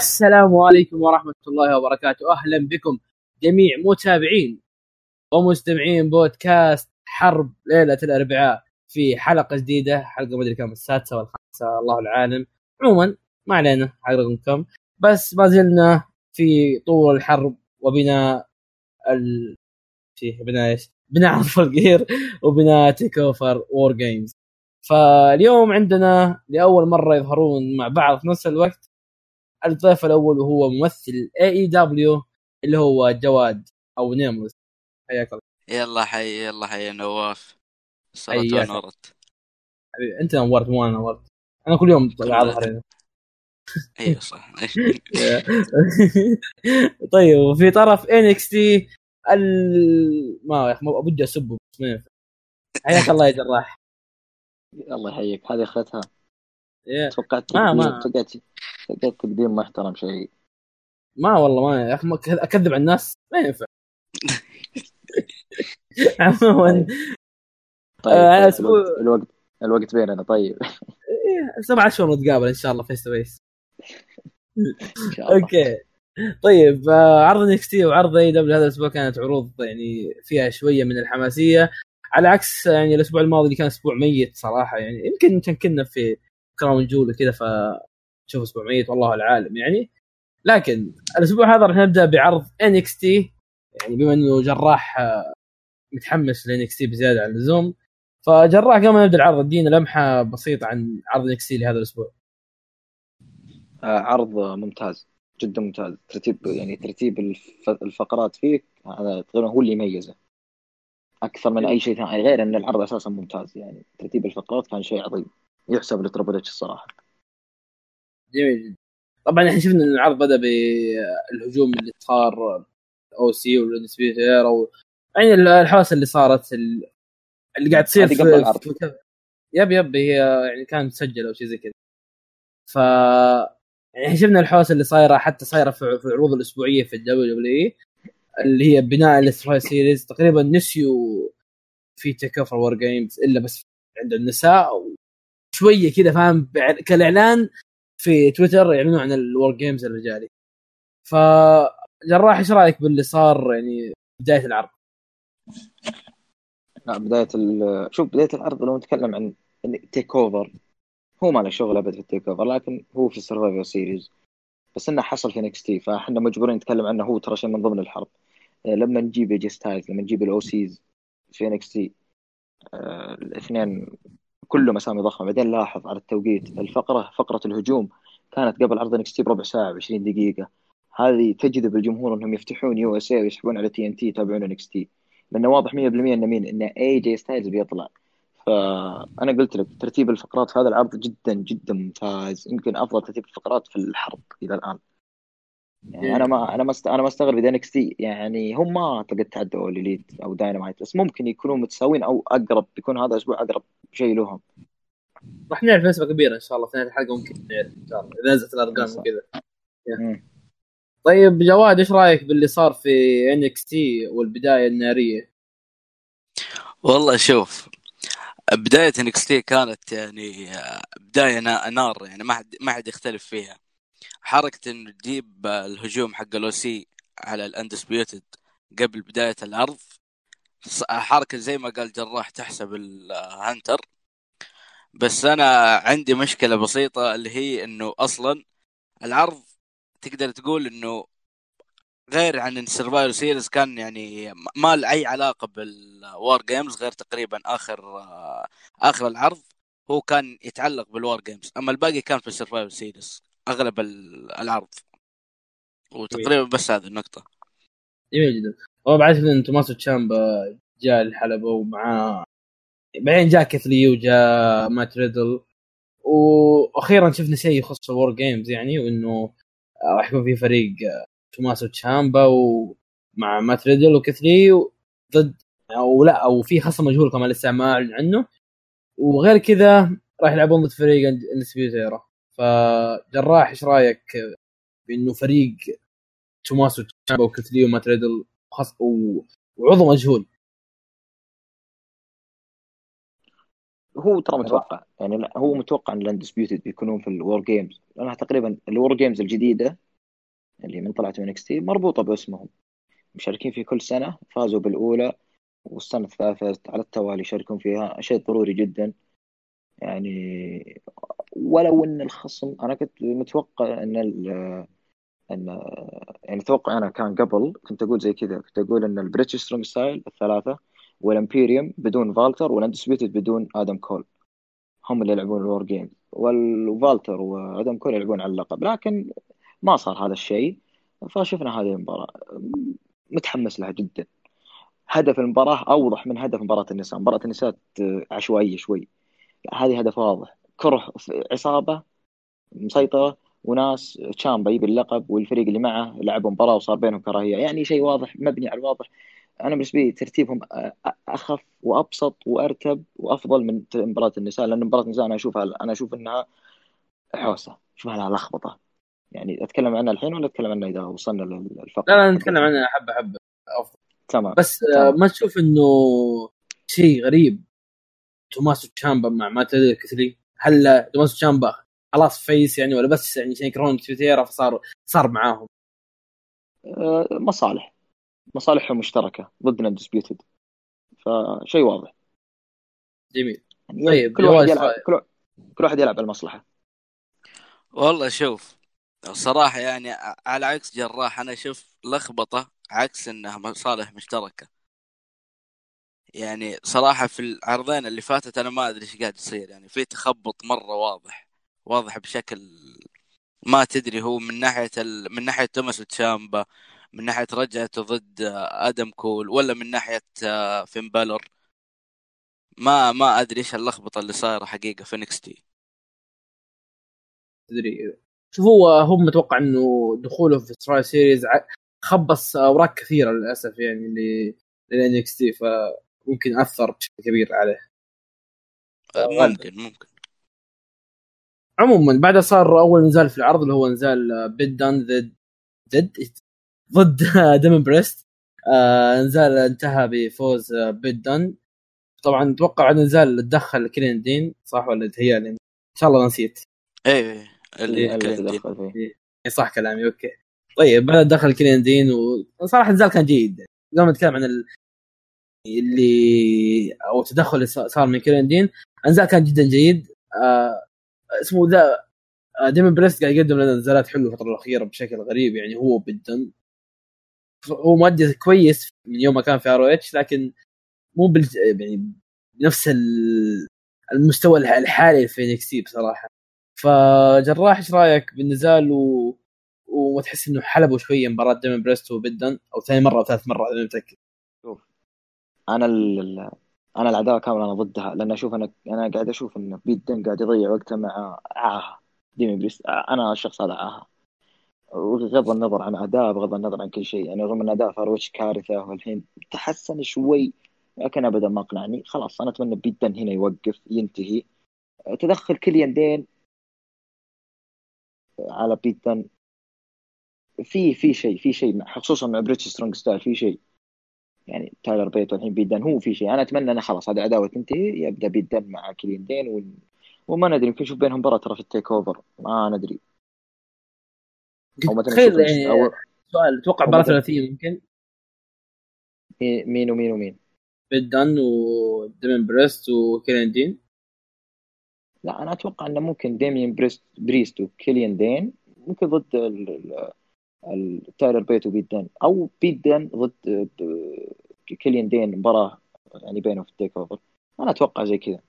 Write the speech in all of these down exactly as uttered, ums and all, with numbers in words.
السلام عليكم ورحمة الله وبركاته. أهلا بكم جميع متابعين ومستمعين بودكاست حرب ليلة الأربعاء في حلقة جديدة، حلقة مدري كم، السادسة والخامسة الله العالم. عموما ما علينا حلقة كم، بس ما زلنا في طول الحرب وبناء ال... في بناء ايش؟ بناء عرض الجير وبناء تيك اوفر وور جيمز. فاليوم عندنا لأول مرة يظهرون مع بعض في نفس الوقت الضيف الأول، وهو ممثل إيه إي دبليو اللي هو جواد أو نيموس. حياك الله. يلا حي يلا حي نواف. الصلاة حياك ونورت. حبيبي، أنت نورت مو أنا نورت. أنا كل يوم طلع أظهر هنا. ايوه صح. طيب، وفي طرف إن إكس تي ال ما يا أخي ما بدي أسبه بس ما ينفع. حياك الله يا جراح. الله يحييك. هذه اخذتها. Yeah. توقعت ما تقديم ما توقعت توقعت تقديم محترم شيء. ما والله ما يا أخي ما أكذب على الناس ما ينفع. عموما طيب, آه، طيب أسبوع الوقت الوقت الوقت بيننا. طيب إيه، سبعة شهور نتقابل إن شاء الله فيس تو فيس. ان شاء الله. اوكي طيب، آه، عرض إن إكس تي وعرض اي دبليو هذا الاسبوع كانت عروض يعني فيها شويه من الحماسيه، على عكس يعني الاسبوع الماضي اللي كان اسبوع ميت صراحه. يعني يمكن كان كنا في كراون جول وكذا فشوف اسبوع ميت والله العالم يعني. لكن الاسبوع هذا راح نبدا بعرض إن إكس تي، يعني بما انه جراح آه، متحمس ل إن إكس تي بزياده عن اللزوم، فجراح قبل ما نبدا العرض ادينا لمحه بسيطه عن عرض إن إكس تي لهذا الاسبوع. آه عرض ممتاز جدا ممتاز. ترتيب يعني ترتيب الف... الفقرات فيه هذا تقريبا هو اللي يميزه اكثر من اي شيء ثاني، غير ان العرض اساسا ممتاز. يعني ترتيب الفقرات كان شيء عظيم يحسب لتربل اتش الصراحه. جميل جدا. طبعا احنا شفنا ان العرض بدا بالهجوم اللي صار او سي والديسبيوتر او يعني الحوسه اللي صارت اللي قاعد تصير هذه قبل في, العرض. في يب يب هي يعني كانت مسجله او شيء زي كذا. ف يعني شفنا الحوسه اللي صايره، حتى صايره في العروض الاسبوعيه في الدبليو دبليو اي اللي هي بناء السراي سيريز. تقريبا نسيوا في تيك اوفر وور جيمز الا بس عند النساء شويه كذا، فاهم؟ كالاعلان في تويتر يعلنوا عن الور جيمز الرجالي. فجراح ايش رايك باللي صار يعني بدايه العرض؟ لا بدايه ال... شوف بدايه العرض لو نتكلم عن تيك اوفر، هو ما له شغل ابد في التيك اوفر، لكن هو في السرفايفر سيريز بس انه حصل في نكس تي، فاحنا مجبورين نتكلم عنه. هو ترى شيء من ضمن الحرب. لما نجيب ايجي ستايلز، لما نجيب الاو سيز في انكس تي، آه الاثنين كلهم اسامي ضخمه. بعدين لاحظ على التوقيت، الفقره فقره الهجوم كانت قبل عرض انكس تي بربع ساعه عشرين دقيقه. هذه تجذب الجمهور انهم يفتحون يو اس اي ويسحبون على تي ان تي يتابعون انكس تي، لانه واضح مية بالمية ان مين ان اي جي ستايلز بيطلع. فانا قلت لك ترتيب الفقرات في هذا العرض جدا جدا ممتاز، يمكن افضل ترتيب الفقرات في الحرب الى الان. يعني انا ما انا ما است... انا ما استغرب اذا انكس تي يعني هم ما اعتقد تعدوا اليت او داينامايت، بس ممكن يكونوا متساويين او اقرب، بيكون هذا الاسبوع اقرب شيء لهم. راح نعرف نسبه كبيره ان شاء الله في نهايه الحلقه، ممكن نعرف ان شاء الله اذا نزلت الارقام يس. وكذا. مم. طيب جواد، ايش رايك باللي صار في إن إكس تي والبدايه الناريه؟ والله شوف، بداية إنكستي كانت يعني بداية نار، يعني ما حد ما حد يختلف فيها. حركة إنه تجيب الهجوم حق الأوسي على الأندسبيوتد قبل بداية العرض، حركة زي ما قال جراح تحسب الهانتر. بس أنا عندي مشكلة بسيطة اللي هي إنه أصلا العرض تقدر تقول إنه غير عن السرفايفر سيريز، كان يعني ما له اي علاقه بالوار جيمز، غير تقريبا اخر اخر العرض هو كان يتعلق بالوار جيمز، اما الباقي كان في السرفايفر سيريز اغلب العرض. وتقريبا بس هذه النقطه. جميل جدا. هو بعد ان توماسو تشامبا جاء الحلبه ومعاه، بعدين جاء كثلي وجاء مات ريدل، واخيرا شفنا شيء يخص الور جيمز يعني، وانه راح يكون في فريق توماسو تشامبا ومع مات ريدل وكثلي ضد او لا او في خصم مجهول كمان لسه ما اعلن عنه. وغير كذا راح يلعبون ضد فريق اندسبيوتيرا. فجراح ايش رايك بانه فريق توماسو تشامبا وكثلي ومات ريدل خص وعضو مجهول؟ هو ترى متوقع، يعني لا هو متوقع ان الاندسبيوتد بيكونون في الور جيمز، لانها تقريبا الور جيمز الجديده اللي من طلعت من إكس تي مربوطة باسمهم، مشاركين في كل سنة، فازوا بالأولى والسنة الثالثة على التوالي يشاركون فيها، شيء ضروري جدا يعني. ولو ان الخصم انا كنت متوقع ان ال ان يعني اتوقع انا كان قبل كنت اقول زي كذا، كنت اقول ان البريتش سترونج ستايل الثلاثه والامبيريوم بدون فالتر والاندسبيوتد بدون ادم كول هم اللي يلعبون الور جيم، والفالتر وادم كول يلعبون على اللقب، لكن ما صار هذا الشيء. فشفنا هذه المباراه متحمس لها جدا. هدف المباراه اوضح من هدف مباراه النساء. مباراه النساء عشوائيه شوي، هذه هدف واضح، كره عصابه مسيطرة وناس تشامبا يبي اللقب والفريق اللي معه لعبوا مباراة وصار بينهم كراهية، يعني شيء واضح مبني على الواضح. أنا بالنسبة لي ترتيبهم أخف وأبسط وأرتب وأفضل من مباراة النساء، لأن مباراة النساء أنا أشوفها أنا أشوف إنها حوسة، أشوفها لها لخبطة. يعني أتكلم عنها الحين ولا أتكلم عنها إذا وصلنا لا للفقرة لا نتكلم حقتها؟ عنها حبه حبه افضل. تمام بس آه، تمام. ما تشوف انه شيء غريب توماسو تشامبا مع ما تدري كثلي؟ هل توماسو تشامبا خلاص فيس يعني، ولا بس يعني عشان يكرهون تويتيرا فصار صار معاهم؟ أه، مصالح مصالحهم مشتركة ضدنا ديسبيوتد، فشيء واضح جميل. يعني. طيب كل واحد جواز يلعب رأي. كل كل واحد يلعب المصلحة. والله شوف، صراحة يعني على عكس جراح أنا أشوف لخبطة عكس إنها مصالح مشتركة. يعني صراحة في العرضين اللي فاتت أنا ما أدري إيش قاعد يصير، يعني في تخبط مرة واضح واضح بشكل ما تدري، هو من ناحية ال... من ناحية توماس تشامبا، من ناحية رجعته ضد آدم كول، ولا من ناحية فين بالور. ما ما أدري إيش اللخبطة اللي صايرة حقيقة في نيكستي. تدري شوف، هو هو متوقع انه دخوله في ستراي سيريز خبص اوراق كثيره للاسف يعني ل للانكس تي، فممكن اثر بشكل كبير عليه غالبا. ممكن ممكن عموما بعدها صار اول نزال في العرض اللي هو نزال بيدان ضد ضد ضد ديمون بريست. آه نزال انتهى بفوز بيدان. طبعا اتوقع بعد نزال تدخل كلين دين، صح ولا تهيألي؟ ان شاء الله نسيت. ايه إيه. اللي الكلينتين. تدخل فيه. إيه صح كلامي، اوكي. طيب بعد دخل كلين دين وصراحه النزال كان جيد. قبل ما نتكلم عن ال... اللي او تدخل اللي صار من كلين دين، النزال كان جدا جيد. آه اسمه ذا آه ديمون بريست قاعد يقدم لنا نزالات حلوه الفتره الاخيره بشكل غريب يعني. هو بدن هو مؤدي كويس من يوم ما كان في ار او اتش، لكن مو بال... يعني بنفس المستوى الحالي في انكس بصراحه. فجراح ايش رايك بالنزال و... وتحس انه حلبوا شويه مباراه ديمون بريست وبدن، او ثاني مره او ثالث مره انا متاكد؟ شوف انا ال... انا العداوه كامله انا ضدها، لان اشوف انا انا قاعد اشوف ان بيت دن قاعد يضيع وقته مع عاهه ديمي بريست. انا الشخص هذا عاهه، بغض النظر عن اداء، بغض النظر عن كل شيء يعني، رغم ان اداء فاروتش كارثه والحين تحسن شوي، لكن ابدا ما اقنعني. خلاص انا اتمنى بيت دن هنا يوقف ينتهي. تدخل كليان دين على بيت دن في في شيء في شيء خصوصا مع بريتش سترونج ستايل، في شيء يعني. تايلر بيت والحين بيدن، هو في شيء. انا اتمنى انه خلاص هذه عداوه تنتهي، يبدا بيدن مع كلين دين و... وما ندري يمكن نشوف بينهم مباراه ترى في التيك اوفر، ما ندري. او مثلا نشوف تخيل نش... يعني، او سؤال اتوقع او مباراه مثلا ثلاثيه ممكن مين ومين ومين. بدن وديمون بريست وكيلين دين. لا انا اتوقع انه ممكن ديمين بريست بريست وكيليان دين ممكن ضد ال... ال... ال... تايلر بيت وبيدن، او بيدن ضد ب... كيليان دين مباراه يعني بينهم في التيك اوفر. انا اتوقع زي كذا.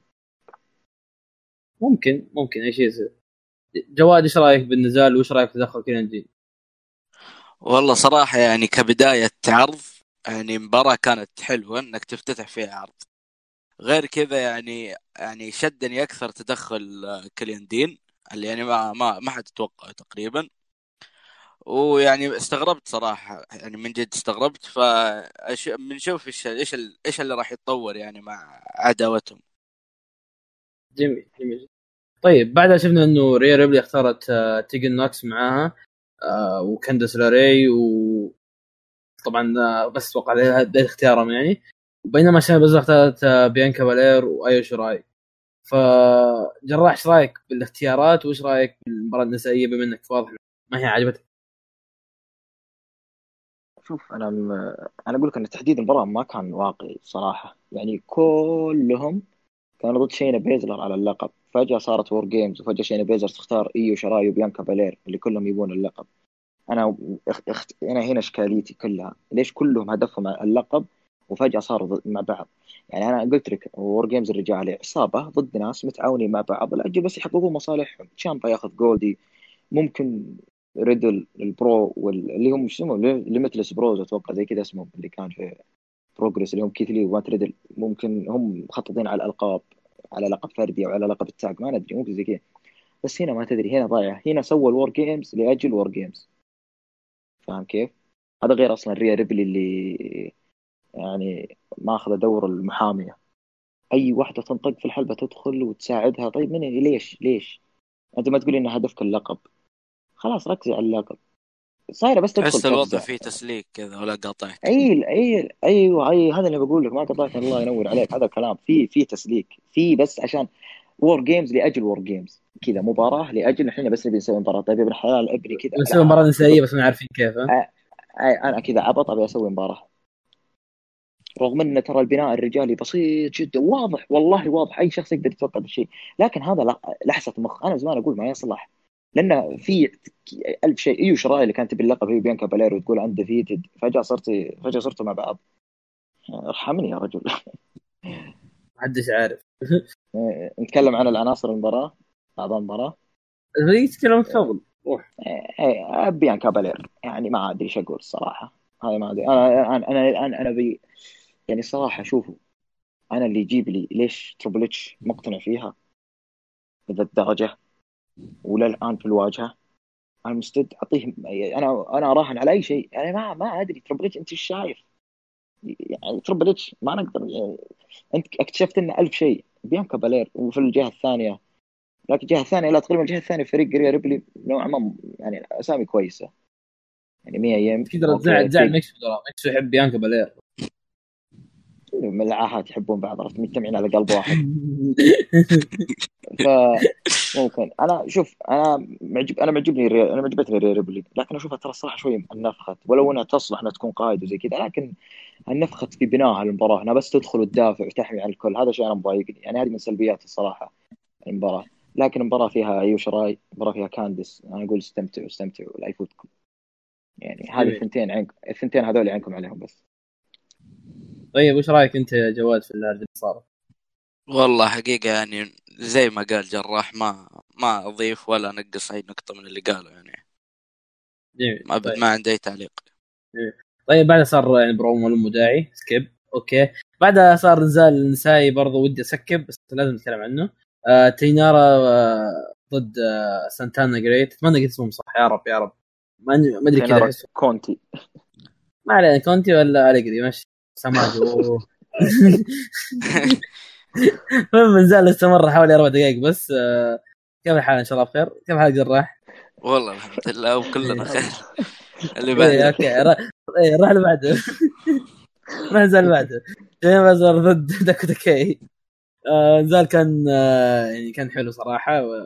ممكن ممكن اي شيء يصير. جواد ايش رايك بالنزال وايش رايك في تدخل كيلين دين؟ والله صراحة يعني كبداية عرض، يعني مباراة كانت حلوة انك تفتتح فيها عرض. غير كذا يعني يعني شدني اكثر تدخل كليان دين اللي يعني ما ما ما حد تتوقعه تقريبا. ويعني استغربت صراحة، يعني من جد استغربت. فبنشوف ايش ايش ايش اللي راح يتطور يعني مع عداوتهم. جميل جميل. طيب بعدها شفنا انه ريا ريبلي اختارت آه، تيجن نوكس معاها آه، وكاندس لاري، وطبعا آه، بس اتوقع هذا اختيارهم يعني. وبينما شايف بس اختارت آه، بيانكا بالير وايو شراي. فجراح ايش رايك بالاختيارات وايش رايك بالمباراه النسائيه بما انك واضح ما هي عجبتك؟ شوف انا م... انا اقول لك ان تحديد المباراه ما كان واقعي صراحه، يعني كلهم كانوا ضد شينا بيزلر على اللقب، فجاه صارت وور جيمز وفجاه شينا بيزلر تختار ايو شراي وبيانكا بالير اللي كلهم يبون اللقب. انا اخ... اخ... انا هنا اشكاليتي كلها ليش كلهم هدفهم اللقب وفجاه صاروا ضد... مع بعض. يعني انا قلت لك وور جيمز الرجال عصابه ضد ناس متعاونين مع بعض لاجل بس يحققون مصالحهم، تشامبا ياخذ جولدي، ممكن ريدل البرو واللي هم شو اسمهم ليمتلس بروز اتوقع زي كذا اسمهم اللي كان في بروجرس اللي هم كيثلي ومات ريدل، ممكن هم مخططين على الالقاب، على لقب فردي او على لقب التاج ما ندري، ممكن زي كذا. بس هنا ما تدري، هنا ضايع، هنا سووا الور جيمز لاجل وور جيمز، فاهم كيف؟ هذا غير اصلا ريا ريبلي اللي يعني ماخذ دور المحاميه، اي واحده تنطق في الحلبه تدخل وتساعدها. طيب من ليش ليش انت ما تقولي ان هدفك اللقب؟ خلاص ركزي على اللقب، صايره بس تدخل تحس الوضع تفزع. فيه تسليك كذا ولا قاطعك؟ اي اي ايوه اي هذا اللي بقول لك، ما قطعك الله ينور عليك، هذا الكلام في في تسليك في بس عشان وور جيمز لاجل وور جيمز كذا، مباراه لاجل احنا بس نبي نسوي مباراه. طيب يا ابن الحلال ابني كذا، نسوي لا مباراة انا نسائية بس ما عارفين كيف. ها؟ أ- أ- انا كذا عبط ابي اسوي مباراه، رغم ان ترى البناء الرجالي بسيط جدا واضح، والله واضح، اي شخص يقدر يتوقع بالشيء، لكن هذا لا لحسه مخ. انا زمان اقول ما يصلح، لان في ألف شيء. ايوه شراي اللي كانت باللقب هي بيانكا باليرو وتقول عند ديفيتد، فجاه صرت فجاه صرتوا مع بعض، ارحمني يا رجل. محدش عارف. نتكلم عن العناصر المباراه، اعضاء المباراه. الفريق يتكلم تفضل روح. إيه، بيانكا بالير يعني ما ادري ايش اقول الصراحه، هذا ما ادري. انا انا انا انا, أنا بي يعني صراحه شوفوا، انا اللي يجيب لي ليش تربل اتش مقتنع فيها لذا الدرجه ولا الان في الواجهه، انا مستعد اعطيه. انا انا اراهن على اي شيء، انا ما ما ادري تربل اتش انت ايش شايف؟ يعني تربل اتش ما نقدر يعني، انت اكتشفت لنا ألف شيء بيانكا بالير، وفي الجهه الثانيه، لكن الجهه الثانيه لا تقريبا الجهه الثانيه فريق ريا ريبلي نوعا ما يعني اسامي كويسه، يعني مية ايام تقدر تزعل اوكي تزعل في ميكسو، ترى ميكسو يحب بيانكا بالير. من العاهات يحبون بعض، عرفت، مجتمعين على قلب واحد. فممكن انا شوف انا معجب، انا معجبني ري... انا معجبتني ريا ريبلي، لكن اشوفها ترى الصراحه شوي نفخت، ولو انها تصلح انها تكون قائد وزي كذا، لكن النفخت في بنائها المباراه، انها بس تدخل وتدافع وتحمي عن الكل، هذا شيء انا مضايقني، يعني هذه من سلبيات الصراحه المباراه. لكن المباراه فيها ايو شراي، المباراه فيها كاندس، انا اقول استمتعوا استمتعوا لا يفوتكم، يعني هذه جميل. الثنتين عينكم، الثنتين هذول عينكم عليهم بس. طيب وش رايك انت يا جواد في الهرجه اللي صارت؟ والله حقيقة يعني زي ما قال جراح، ما ما أضيف ولا نقص أي نقطة من اللي قاله يعني. جميل. ما, طيب. ما عندي أي تعليق. جميل. طيب بعد صار يعني برومو ولا داعي سكيب اوكي، بعدها صار نزال نسائي برضه ودي اسكب بس لازم نتكلم عنه. آه تينارا آه ضد آه سانتانا جريت، اتمنى قلت اسمهم صح، يا رب يا رب، ما ما ادري كذا احس. كونتي ما علينا كونتي ولا اليجري ماشي سماجو. المهم النزال استمر حوالي اربع دقائق بس. آه كيف الحال؟ ان شاء الله بخير. كيف حالك جراح؟ والله الحمد لله وكلنا خير. اللي ايه بعده. اوكي را... ايه راح اللي بعده. راح النزال بعده جيم بازر ضد داكوتا كاي. آه نزال كان آه يعني كان حلو صراحه و...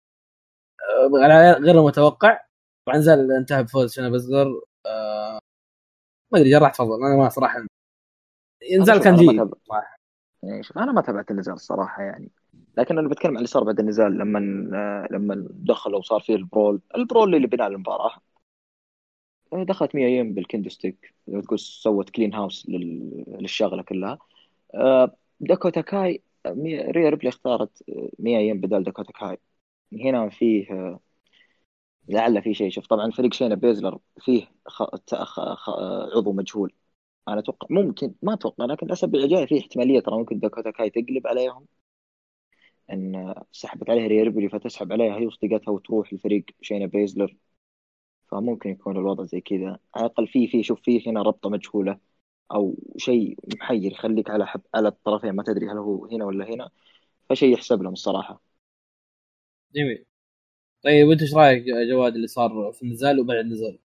آه غير متوقع. طبعا نزال انتهى بفوز شانا بازلر. آه ما ادري جراح تفضل. انا ما صراحه النزال كان انا ما جيد تابع صراحه. يعني شوف انا ما تابعت النزال الصراحه يعني، لكن انا بتكلم عن اللي صار بعد النزال، لما لما دخلوا وصار فيه البرول البرول اللي بناء المباراه، دخلت مية ايام بالكندو ستيك تقول سوت كلين هاوس لل... للشغله كلها. آه، داكوتا كاي، مي- ريا ريبلي اختارت مية ايام بدل داكوتا كاي. هنا فيه آه، لعل في شيء. شوف طبعا فريق شينا بيزلر فيه خ... خ... خ... عضو مجهول، انا اتوقع ممكن ما اتوقع لكن الاسابيع الجايه في احتماليه ترى ممكن داكوتا كاي تقلب عليهم، ان سحبت عليها ريا ريبلي فتسحب عليها هي وصديقتها وتروح لفريق شينا بيزلر، فممكن يكون الوضع زي كذا على الاقل. في في شوف في هنا ربطه مجهوله او شيء محير يخليك على حب على الطرفين، ما تدري هل هو هنا ولا هنا، فشيء يحسب لهم الصراحه. جميل. طيب وانت ايش رايك يا جواد اللي صار في النزال وبعد النزال؟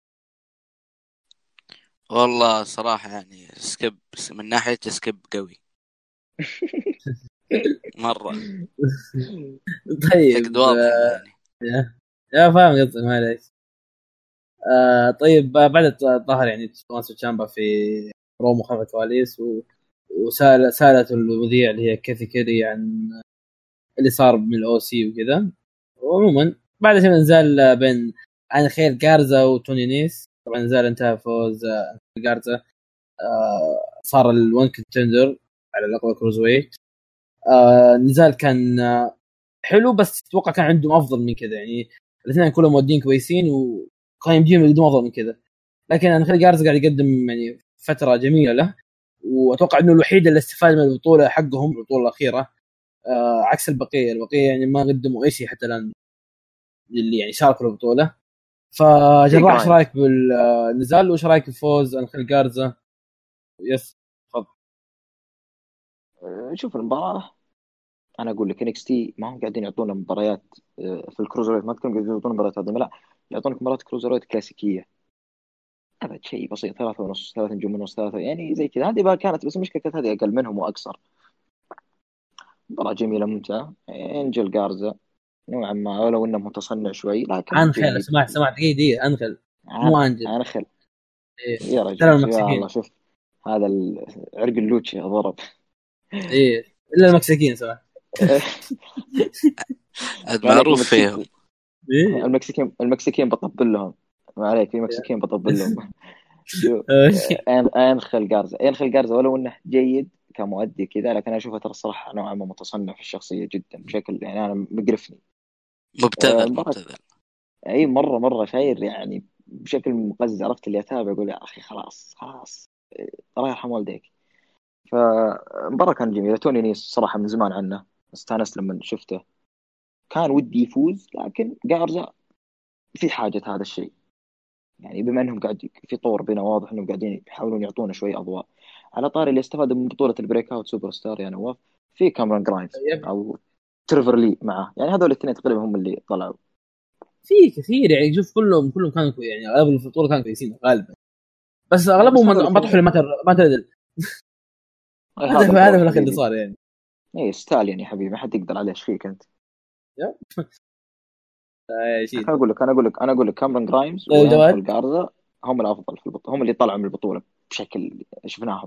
والله صراحة يعني سكيب، من ناحية سكيب قوي مرة. نقد طيب واضح آه، يعني. يا يا فاهم قصدي معليش. آه طيب بعد الظهر يعني توماسو تشامبا في رومو خلف الكواليس و... وسال سالت المذيع اللي هي كيثي كيري عن اللي صار من الاو سي وكذا. وعموما بعد شيء نزال بين عن خير جارزا وتوني نيس. طبعا نزال انتهى فوز جارزا. آه صار الون كونتندر على لقب كروزويت. آه نزال كان آه حلو بس اتوقع كان عندهم افضل من كذا يعني الاثنين كلهم مودين كويسين وكان يمديهم يقدموا افضل من كذا. لكن انا خير جارزا قاعد يقدم يعني فتره جميله له واتوقع انه الوحيد اللي استفاد من البطوله حقهم البطوله الاخيره. آه عكس البقيه البقيه يعني ما قدموا اي شيء حتى الان اللي يعني شاركوا البطوله. فجراح ايش رايك بالنزال وايش رايك بفوز انخيل جارزا؟ يس تفضل. شوف المباراه انا اقول لك انكس تي ما هم قاعدين يعطونا مباريات في الكروزرويت، ما تكون قاعدين يعطونا مباريات عظيمه، لا يعطونك مباريات كروزرويت كلاسيكيه. هذا شيء بسيط، ثلاثة ونص ثلاثة نجوم ونص ثلاثة يعني زي كذا. هذه بقى كانت بس المشكله كانت هذه اقل منهم واقصر. مباراه جميله ممتعه. انجل جارزا نوعا ما ولو انه متصنع شوي لكن انخل اسمع سمع دقيقه دقيقه انخل مو انجل انخل إيه. يا رجل يا الله شوف هذا عرق اللوتشي ضرب. ايه الا المكسيكيين سمع معروف فيهم. إيه؟ المكسيكيين المكسيكيين بطبل لهم ما عليك، في مكسيكيين بطبل لهم. شو انخل جارزا انخل جارزا ولو انه جيد كمؤدي كذا لكن انا اشوفه ترى الصراحه نوعا ما متصنع في الشخصيه جدا بشكل يعني انا مقرفني. مبتذل أه مبتذل اي مره مره شاير يعني بشكل مقزز. عرفت اللي اتابع اقول يا اخي خلاص خلاص الله يرحم والديك. فمباراة كان جميلة. توني نيس صراحة من زمان عنه استانست لما شفته، كان ودي يفوز لكن جارزا في حاجة هذا الشيء يعني بما انهم قاعد في طور بينه واضح انهم قاعدين يحاولون يعطونا شوي اضواء. على طاري اللي استفاد من بطولة البريك اوت سوبر ستار يعني نواف في كاميرون جرايمز او تريفر لي معه يعني هذول الاثنين تقريبا هم اللي طلعوا. في كثير يعني شوف كلهم كلهم كانوا يعني اغلب البطولة كانوا كويسين غالبا بس اغلبهم ما طلعوا ما ما تدري هذا هذا في الاخير اللي صار يعني. ايه ستاليون يا حبيبي ما حد يقدر عليه. ايش فيك انت؟ انا اقول لك انا اقول لك انا اقول لك كاميرون جرايمز وانخل جارزا هم الافضل في البطوله، هم اللي طلعوا من البطوله بشكل شفناهم.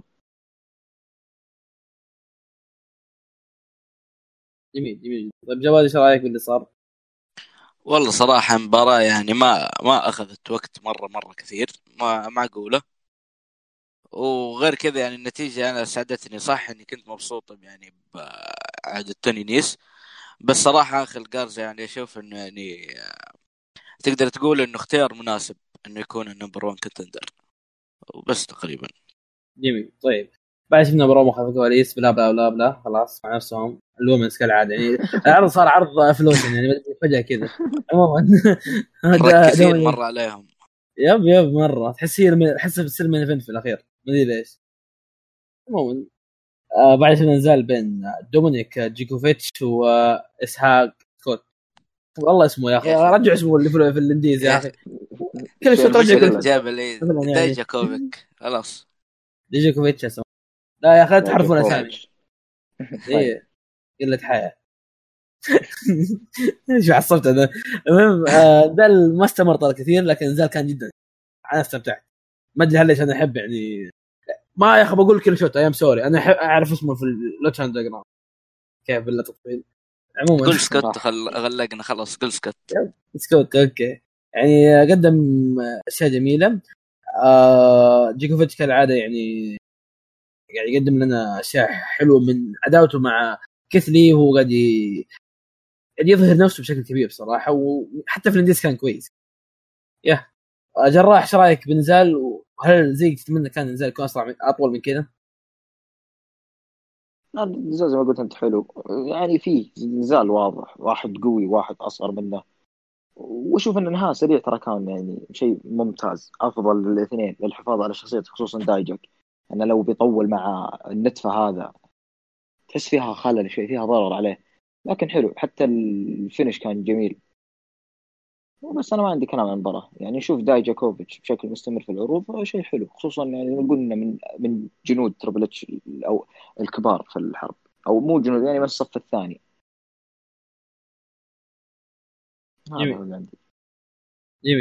جميل جميل. طيب جواد ايش رايك باللي صار؟ والله صراحه مباراه يعني ما ما اخذت وقت مره مره كثير، ما معقوله. وغير كذا يعني النتيجه انا ساعدتني صح اني كنت مبسوط يعني بعد توني نيس. بس صراحه انخيل جارزا يعني اشوف انه يعني تقدر تقول انه اختيار مناسب انه يكون النمبر واحد كونتندر وبس تقريبا. جميل. طيب بعد شفنا برومو خلف الكواليس بلا بلا بلا بلا خلاص مع نفسهم الومنز كالعاده يعني العرض صار عرض فلوشن يعني فجاه كذا. عموما مركزين مره عليهم. يب يب مره تحس هي تحس بتصير من ايفنت في الاخير ما ادري ليش. عموما آه بعد شفنا نزال بين دومينيك جيكوفيتش واسحاق سكوت. والله اسمه يا اخي رجع اسمه اللي في الانديز يا اخي كل شيء ترجع كل جاب لي دايجاكوفيك خلاص ديجاكوفيتش اسمه. لا يا اخي تحرفون اسامي. ايه قلة حياة. شو عصبت انا. المهم ده ما استمر طال كثير لكن نزال كان جدا انا استمتعت. ما ادري هل ليش انا احب يعني ما يا اخي بقول كل شوت ايام سوري انا اعرف اسمه في اللوتش اندرجراوند كيف بالتطبيل. عموما قل سكوت خل... غلقنا خلاص قل سكوت سكوت اوكي يعني قدم اشياء جميله. آه جيكوفيتش كالعاده يعني قاعد يقدم لنا اشياء حلوه من عداوته مع كيثلي. هو قاعد قاعد يظهر نفسه بشكل كبير بصراحه وحتى في الانديز كان كويس. يا جراح ايش رايك بنزال وهل زي تتمنى كان نزال يكون اسرع اطول من كذا؟ النزال زي ما قلت انت حلو يعني فيه نزال واضح واحد قوي واحد اصغر منه وشوف ان النهاية سريع ترى كان يعني شيء ممتاز افضل للاثنين للحفاظ على شخصية خصوصا دايجك. انه لو بيطول مع النتفة هذا تحس فيها خلل شوي فيها ضرر عليه لكن حلو حتى الفينش كان جميل. بس انا ما عندي كلام عن المباراه يعني نشوف دايجاكوفيتش بشكل مستمر في العروض شيء حلو خصوصا يعني نقول انه من من جنود تربل اتش او الكبار في الحرب او مو جنود يعني من الصف الثاني. هذا هو اللي عندي. جميل.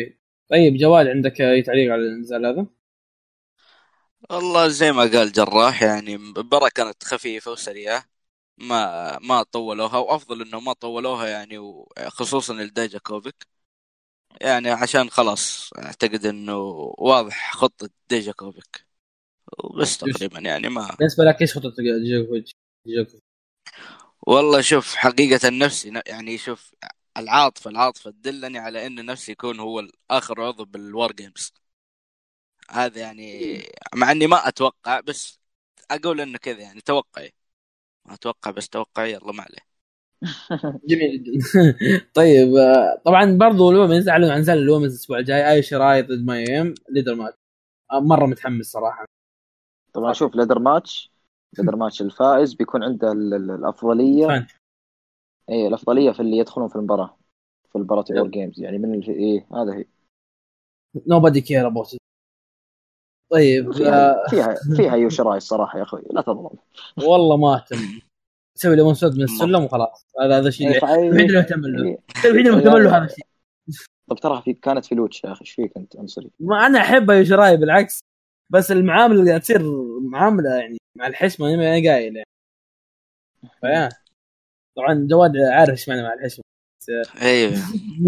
طيب جواد، عندك اي تعليق على النزال هذا؟ والله زي ما قال جراح، يعني المباراة كانت خفيفة وسريعة، ما ما طولوها، وافضل انه ما طولوها يعني، وخصوصا لديجاكوفيك، يعني عشان خلاص اعتقد انه واضح خطة ديجاكوفيك وبس تقريبا، يعني ما. بالنسبه لك ايش خطه جوكوفيتش؟ جوكوفيتش والله شوف، حقيقة نفسي يعني شوف، العاطفة العاطفة تدلني على ان نفسي يكون هو اخر عضو بالوار جيمز هذا، يعني مع اني ما اتوقع، بس اقول انه كذا، يعني توقعي، ما اتوقع بس توقعي، يلا ما عليه. جميل جدا. طيب آه، طبعا برضو الومنز اعلنوا عن نزال الومنز الاسبوع الجاي، اي شراي ضد مايام ليدر ماتش. آه، مره متحمس صراحه. طبعا شوف، ليدر ماتش ليدر ماتش الفائز بيكون عنده ال- ال- الافضليه. فان اي الافضليه في اللي يدخلون في المباراه، في المباراه الور جيمز، يعني من ال- ايه هذا هي. nobody care about it. طيب فيها آه، فيها فيها يوشراي الصراحه يا اخوي، لا تظلم. والله ما اهتم، سوي لي منصود من ما السلم وخلاص. هذا هذا الشيء اي الوحيد فاي اللي اهتم له، إيه. الوحيد اللي مهتم له هذا الشيء. طب ترى في كانت في لوتش يا اخي، ايش فيك انت عنصري؟ ما انا احب يوشراي بالعكس، بس المعامله اللي قاعد تصير معامله يعني مع الحشمه ما انا قايل يعني. فيا طبعا جواد عارف ايش معنى مع الحشمه. ايوه.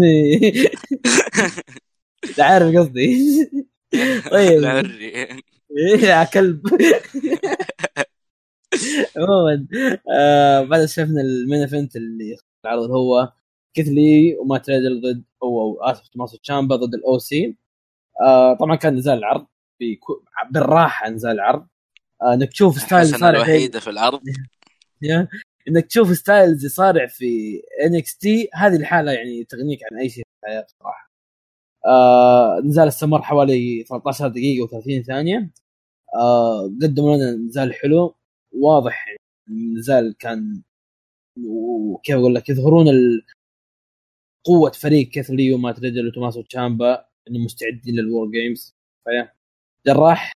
لا عارف قصدي. طيب العري. يا كلب. عموما آه بعد شفنا المين ايفنت اللي العرض هو كيثلي وما تريدل ضد او اسف توماسو تشامبا ضد الاو سي. آه طبعا كان نزال العرض بكو... بالراحه نزال العرض. آه انك تشوف ستايل الحسنة صارع في الوحيدة في العرض. انك تشوف ستايلز يصارع في ان اكس تي، هذه الحاله يعني تغنيك عن اي شيء في الحياه صراحه. آه نزال استمر حوالي ثلاثة عشر دقيقه و30 ثانيه. آه قدموا لنا نزال حلو واضح، يعني النزال كان وكيف اقول لك يظهرون قوه فريق كيثلي وما تريدل وتوماسو تشامبا انه مستعدين للوور جيمز. فيا جراح.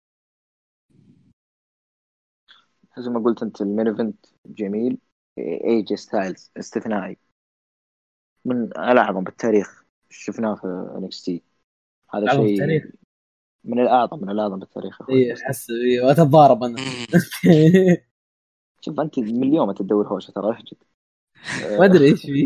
زي ما قلت انت، المين ايفنت جميل. ايجي ستايلز استثنائي، من الاعظم بالتاريخ شفناه في انكس تي. هذا اعظم شيء التاريخ. من الاعظم من الاعظم بالتاريخ اخوي. اي احس واتضارب انا. شوف انت من اليوم انت تدور هوشه ترى احجد. ما ادري ايش في.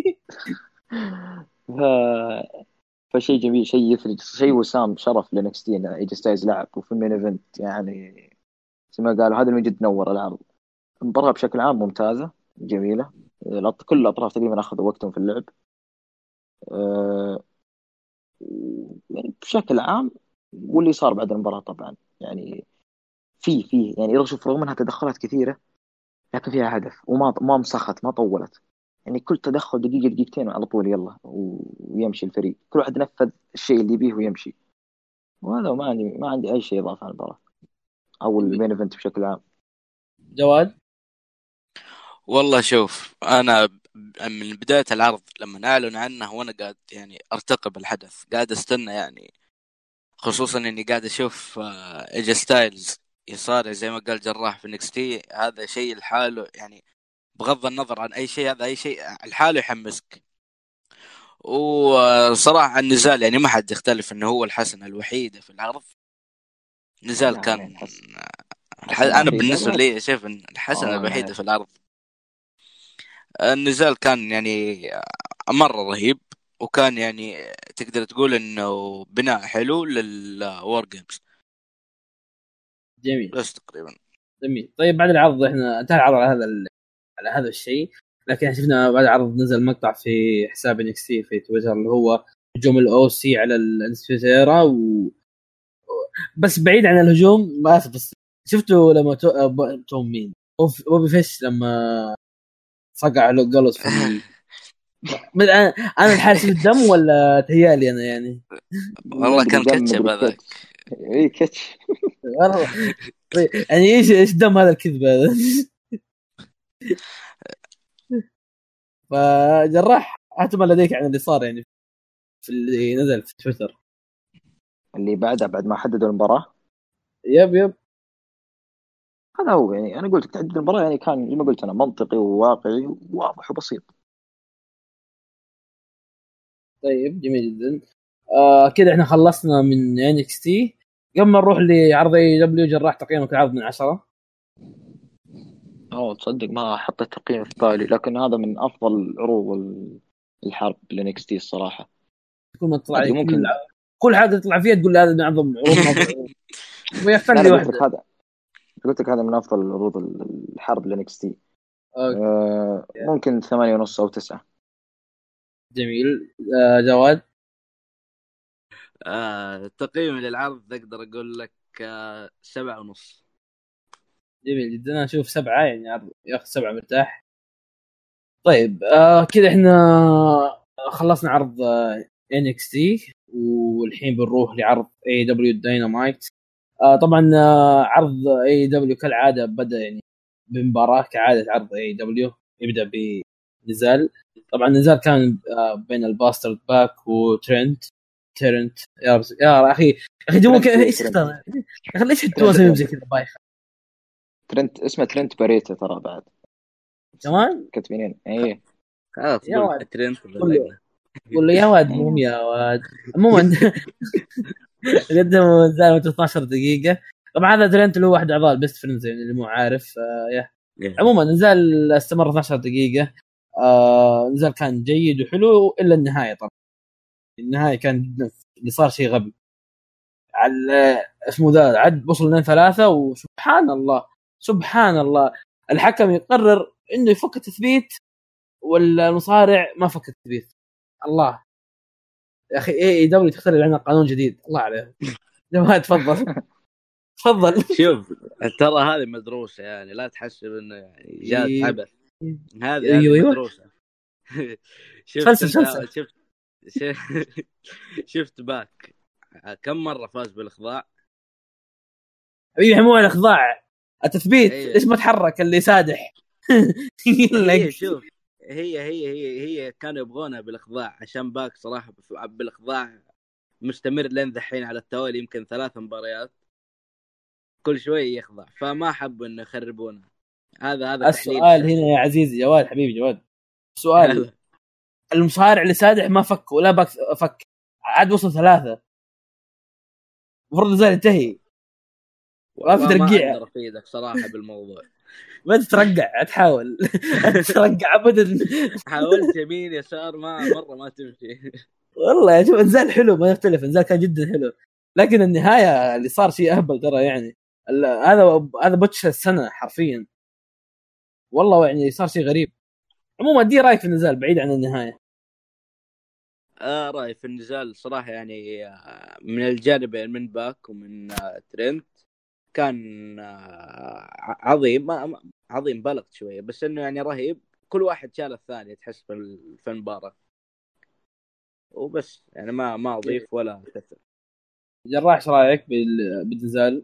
ف... فشيء جميل، شيء يثلج، شيء وسام شرف لنكس تي ان ايجي ستايلز لعب وفي المين ايفنت، يعني زي ما قالوا هذا من جد نور العرض. المباراة بشكل عام ممتازة جميلة. الأط- كل الأطراف تقريبا أخذوا وقتهم في اللعب. أه... يعني بشكل عام، واللي صار بعد المباراة طبعا، يعني في في يعني شوف، رغم انها تدخلات كثيره لكن فيها هدف، وما ما مسخت ما طولت. يعني كل تدخل دقيقه دقيقتين على طول يلا و- ويمشي الفريق، كل واحد نفذ الشيء اللي يبيه ويمشي. وهذا ما عندي ما عندي اي شيء اضافه على المباراه او المين ايفنت بشكل عام. جواد. والله شوف، انا من بداية العرض لما اعلن عنه وانا قاعد يعني ارتقب الحدث، قاعد استنى يعني، خصوصا اني قاعد اشوف آه، ايجي ستايلز يصارع زي ما قال جراح في نيكس تي، هذا شيء لحاله يعني، بغض النظر عن اي شيء، هذا اي شيء لحاله يحمسك. وصراحة النزال يعني ما حد يختلف انه هو الحسنة الوحيدة في العرض. نزال لا كان يعني حس الح... حسن ما انا في بالنسبة لا. لي شايف ان الحسنة اه لا يا الوحيدة في أخي. العرض. النزال كان يعني مرة رهيب، وكان يعني تقدر تقول انه بناء حلو للوار جيمز جميل بس تقريبا. جميل. طيب بعد العرض احنا انتهى العرض على هذا ال... على هذا الشيء، لكن شفنا بعد العرض نزل مقطع في حساب انكسي في تويتر اللي هو هجوم الاو سي على الانسفيتيرا و... بس بعيد عن الهجوم ما اسف، بس شفتوا لما تو... أب- توم مين أوف- بوبي فيش لما صقع له جلوس في ال... من- انا أنا الحال شفت الدم ولا تهيالي انا يعني؟ والله مدري كان دم كاتشب مدري هذاك. كتش. اي كتش. والله طيب، يعني ايش ايش دم هذا الكذب هذا؟ فجراح اعتمد لديك عن اللي صار يعني في اللي نزل في تويتر. اللي بعدها بعد ما حددوا المباراه، يب يب. هذا هو. يعني انا قلت تعدد المباراه، يعني كان زي ما قلت انا منطقي وواقعي وواضح وبسيط. طيب جميل جدا. آه كده احنا خلصنا من إن إكس تي. قبل ما نروح لعرض اي دبليو، جراح تقييمك العرض من عشرة؟ أوه تصدق ما حطيت تقييم في بالي، لكن هذا من أفضل عروض ال- الحرب لإنكس تي الصراحة. كل ما ما تطلع أدري لي كل ممكن. كل حاجه تطلع فيها تقول لي هذا من اعظم عروض ما أفضل عروض. ويختار لا لي لا قلت لك واحده. هذا، قلت لك هذا من أفضل عروض ال- الحرب لإنكس تي. أوكي. آه ممكن ثمانية ونص أو تسعة. جميل. آه جواد. آه تقييمي للعرض اقدر اقول لك آه سبعة ونص. جميل جدا. انا اشوف سبعه، يعني عرض ياخذ سبعه مرتاح. طيب آه كذا احنا خلصنا عرض إن إكس تي، والحين بنروح لعرض اي دبليو داينامايت. آه طبعا آه عرض اي دبليو كالعاده بدا يعني بمباراه كعاده عرض اي دبليو، يبدا بنزال. طبعا النزال كان آه بين الباسترد باك وترنت ترنت يا رب يا اخي يا اخي جمهور ترنت ايش ترنت اختار يا اخي ليش حطوا ترنت اسامي زي ترنت كذا بايخه ترنت اسمه ترنت باريتا ترى بعد كمان. كاتبينين ايه. خلاص يا قول واد ترند قول له وبلقنا. قول له يا واد مهم إيه. يا واد. عموما قدموا نزال مدة اثنا عشر دقيقة. طبعا هذا ترنت اللي هو واحد اعضاء البيست فريندز، يعني اللي مو عارف آه يا. عموما نزال استمر اثنا عشر دقيقة. آه نزال كان جيد وحلو الا النهاية. طبعا النهاية كان جدا اللي صار شيء غبي. على اسمه ذا عد وصل لين ثلاثة، وسبحان الله سبحان الله الحكم يقرر انه يفك التثبيت والمصارع ما فك التثبيت. الله يا اخي اي دولة تخترع لنا قانون جديد، الله عليه. جماعة تفضل تفضل. شوف ترى هذه مدروسة، يعني لا تحسب انه يعني جات عبث. هذه هذه ايوه ايوه مدروسة. شفت فلسف انت فلسف. شفت شفت, شفت باك كم مرة فاز بالاخضاع؟ ايوه مو الاخضاع، التثبيت ايوه ليش ما تحرك اللي سادح. هي شوف هي هي هي هي كانوا يبغونها بالاخضاع، عشان باك صراحة بالاخضاع مستمر لين ذحين على التوالي، يمكن ثلاث مباريات كل شوي يخضع، فما حبوا انه يخربونها. هذا هذا تحليل السؤال هنا شخصي. يا عزيزي جواد حبيبي جواد، سؤال. هلا. المصارع اللي سادح ما فك ولا باك فك، عاد وصل ثلاثة، المفروض النزال ينتهي. ما في والله ما ترقيع، اقدر افيدك صراحة بالموضوع. ما تترقع تحاول تترقع ابدا. حاولت يمين يسار ما مرة ما تمشي. والله يا شوف نزال حلو ما يختلف، نزال كان جدا حلو، لكن النهايه اللي صار شيء اهبل ترى يعني. ال- هذا هذا بوتش السنه حرفيا، والله يعني صار شيء غريب. عموما دي رايك في النزال بعيد عن النهايه؟ آه رأيي في النزال صراحة يعني آه، من الجانبين من باك ومن آه، ترنت كان آه، عظيم. ما ما- عظيم بلغت شوية، بس انه يعني رهيب. كل واحد شال الثاني تحس في ال- في المباراة وبس، يعني ما ما اضيف ولا كثر. جراح ايش رايك بال- بالنزال؟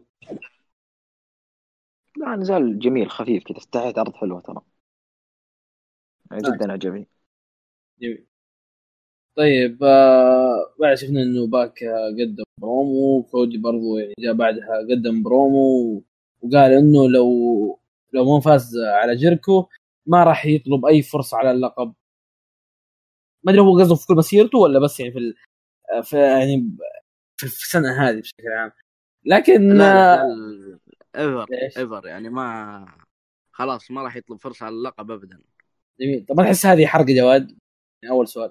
لا نزال جميل خفيف كذا، استحيت عرض حلوة ترى يعني آه. جدا عجبني. جميل. طيب آه بعد شفنا انه باك آه، قدم برومو، كودي برضو يعني جاء بعدها قدم برومو وقال انه لو لو ما فاز على جيركو ما راح يطلب اي فرصه على اللقب. ما ادري هو قصده في كل مسيرته ولا بس يعني في ال... في يعني في السنه هذه بشكل عام، لكن لا لا آه، قال ايفر ليش؟ ايفر يعني ما خلاص ما راح يطلب فرصة على اللقب ابدا. جميل. طب ما تحس هذه حرق جواد؟ يعني اول سؤال.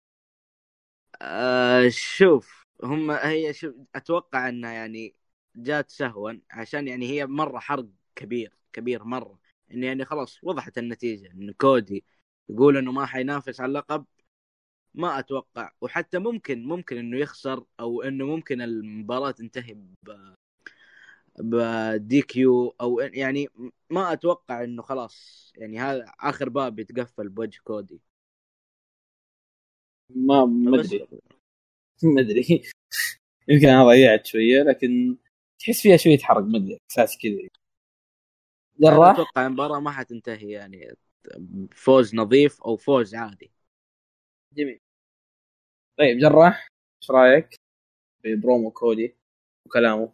أه شوف هم هي شوف اتوقع انها يعني جات سهوا، عشان يعني هي مرة حرق كبير كبير مرة، ان يعني خلاص وضحت النتيجة ان كودي يقول انه ما حينافس على اللقب. ما اتوقع، وحتى ممكن ممكن انه يخسر، او انه ممكن المباراة تنتهي ب بدي كيو، او يعني ما اتوقع انه خلاص يعني هذا اخر باب يتقفل بوجه كودي. ما ما بس ادري ما ادري يمكن انا ضيعت شويه، لكن تحس فيها شويه حرق ما ادري اساس كذا. انا جراح. اتوقع المباراة ما حتنتهي يعني فوز نظيف او فوز عادي. جميل. طيب جراح ايش رايك ببرومو كودي وكلامه؟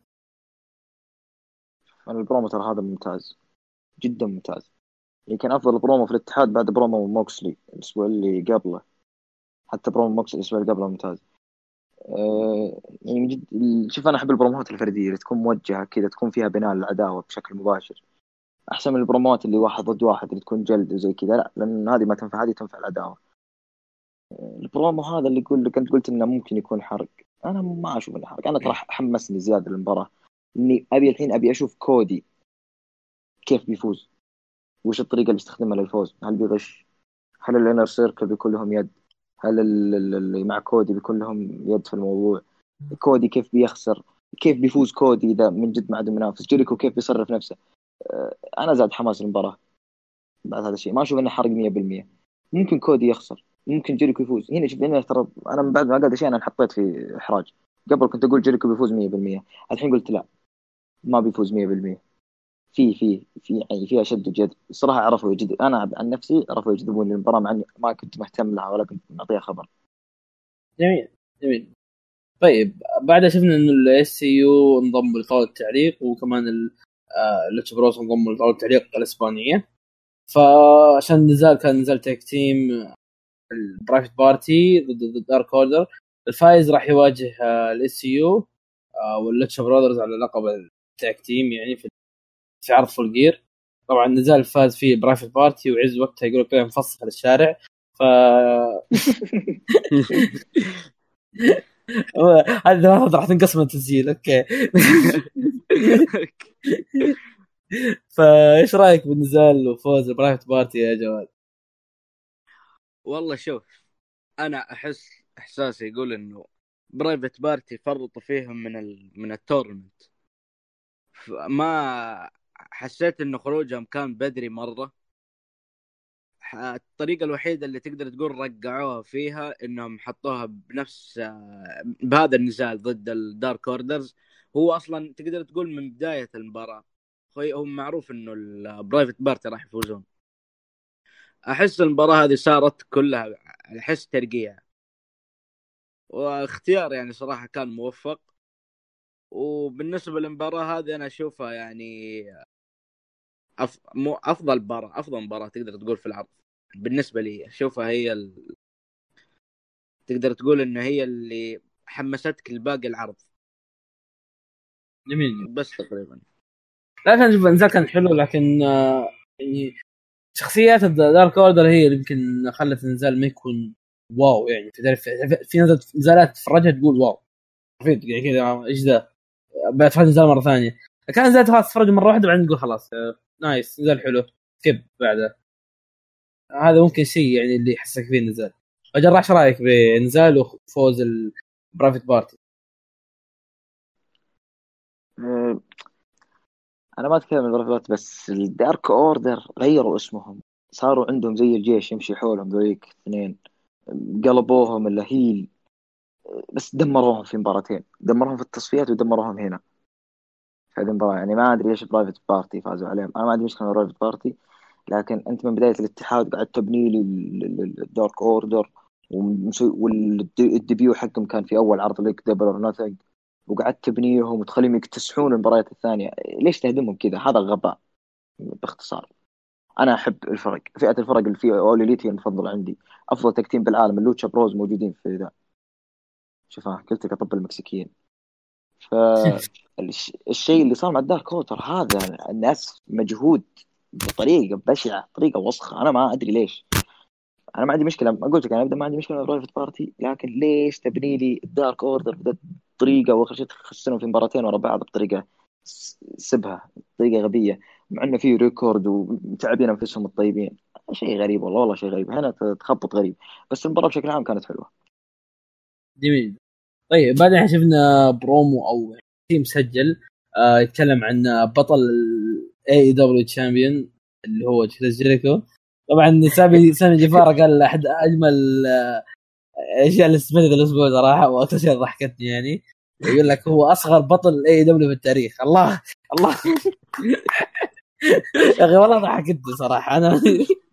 أنا البرومو ترى هذا ممتاز جدا ممتاز، يمكن أفضل برومو في الاتحاد بعد برومو موكسلي الأسبوع اللي قبله. حتى برومو موكسلي الأسبوع اللي قبله ممتاز. آه، يعني من جد شوف انا احب البروموات الفرديه اللي تكون موجهه كذا، تكون فيها بناء للعداوه بشكل مباشر، احسن من البروموات اللي واحد ضد واحد اللي تكون جلد وزي كذا. لا، لان هذه ما تنفع، هذه تنفع العداوه. البرومو هذا اللي يقول لك، انت قلت انه ممكن يكون حرق، انا ما اشوف انه حرق. انا ترى حمسني زياده للمباراه، اني ابي الحين ابي اشوف كودي كيف بيفوز، وش الطريقه اللي بيستخدمها للفوز. هل بيغش؟ هل الانر سيركل بيكون لهم يد؟ هل ال- ال- اللي مع كودي بيكون لهم يد في الموضوع؟ كودي كيف بيخسر؟ كيف بيفوز كودي اذا من جد ما عنده منافس؟ جيريكو كيف بيصرف نفسه؟ آه، انا زاد حماس المباراه بعد هذا الشيء. ما اشوف انه حرق مية بالمية. ممكن كودي يخسر، ممكن جيريكو يفوز. هنا شوف، لأن ترى انا من بعد ما قعد شيء انا حطيت في احراج. قبل كنت اقول جيريكو بيفوز مية بالمية، الحين قلت لا، ما بيفوز مية بالمية. في في في يعني فيها شد وجذب الصراحه. عرفوا يجذب، انا عن نفسي عرفوا يجذبون المباراه مع اني ما كنت مهتم لها ولا كنت معطيها خبر. جميل جميل. طيب بعدها شفنا انه الاس سي يو انضم لطاوله التعليق، وكمان اللتش بروس انضم لطاوله التعليق الاسبانيه. فعشان النزال كان نزال تيك تيم البرايفت بارتي ضد دارك اوردر. الفايز راح يواجه الاس سي يو واللتش برادرز على لقب التيك تيم يعني في في عرض فول جير. طبعا النزال فاز فيه برايفت بارتي، وعز وقتها يقول لك مفصل الشارع. ف هذا راح تنقسم التسجيل. اوكي. فايش رايك بالنزال وفوز البرايفت بارتي يا جواد؟ والله شوف، انا احس احساسي يقول انه برايفت بارتي فرطوا فيهم من ال... من التورنمنت. ما حسيت انه خروجهم كان بدري مره. الطريقه الوحيده اللي تقدر تقول رجعوها فيها انهم حطوها بنفس بهذا النزال ضد الدارك اوردرز. هو اصلا تقدر تقول من بدايه المباراه هو معروف انه البرايفت بارتي راح يفوزون. احس المباراه هذه صارت كلها احس ترقيع، واختيار يعني صراحه كان موفق. وبالنسبه للمباراه هذه انا اشوفها يعني أف... مو افضل مباراه افضل مباراه تقدر تقول في العرض. بالنسبه لي اشوفها هي ال... تقدر تقول ان هي اللي حمستك لباقي العرض. جميل. بس تقريبا لا كان شوف النزال كان حلو، لكن آه، يعني شخصيات الدارك اوردر هي اللي يمكن خلت النزال ما يكون واو. يعني في تعرف في نزالات تفرجها تقول واو، في يعني كذا ايش ذا، بتفرج نزال مره ثانيه. كان نزال خلاص تفرج مره واحده بعدين تقول خلاص آه، نايس نزال حلو سكيب بعده. هذا ممكن شيء يعني اللي يحسك فيه النزال. اجل ايش رايك بنزال وفوز البرايفت بارتي؟ أه، انا ما اتكلم عن الرفضات، بس الدارك اوردر غيروا اسمهم، صاروا عندهم زي الجيش يمشي حولهم ذوليك اثنين، قلبوهم الهيل. بس دمروهم في مباراتين، دمروهم في التصفيات ودمروهم هنا في هذه المباراة. يعني ما ادري ليش برايفت بارتي فازوا عليهم، انا ما عندي مشكله مع برايفت بارتي، لكن انت من بدايه الاتحاد قاعد تبني لي الدارك اوردر، والديبيو حقهم كان في اول عرض لك دبل اور نثينج، وقعدت تبنيهم وتخليهم يكتسحون المباريات الثانيه. ليش تهدمهم كذا؟ هذا غباء باختصار. انا احب الفرق، فئه الفرق اللي في اول اليت هي المفضله عندي. افضل تكتيم بالعالم اللوتشا بروز موجودين في ذا. شوفها قلت لك اطب المكسيكيين. فالشيء اللي صار مع الدارك اوتر هذا، الناس مجهود بطريقه بشعه، طريقه وسخه. انا ما ادري ليش. انا ما عندي مشكله، ما قلت لك انا ابدا ما عندي مشكله مع برايفت بارتي، لكن ليش تبني لي الدارك اوردر بهذه الطريقه، واخر شيء تخسرهم في مباراتين ورا بعض بطريقه سبها، طريقه غبيه، مع انه في ريكورد ومتعبين انفسهم الطيبين. شيء غريب والله، والله شيء غريب. هنا تخبط غريب، بس المباراه بشكل عام كانت حلوه. جميل. طيب بعدين شفنا برومو او تيم سجل آه يتكلم عن بطل اي دبليو تشامبيون اللي هو جيريكو. طبعا سامي سامي جيفارا قال احد اجمل الاشياء اللي استفدت الاسبوع صراحه، واكثر شيء ضحكتني يعني يقول لك هو اصغر بطل اي دبليو في التاريخ. الله الله يا اخي والله ضحكتني صراحه انا.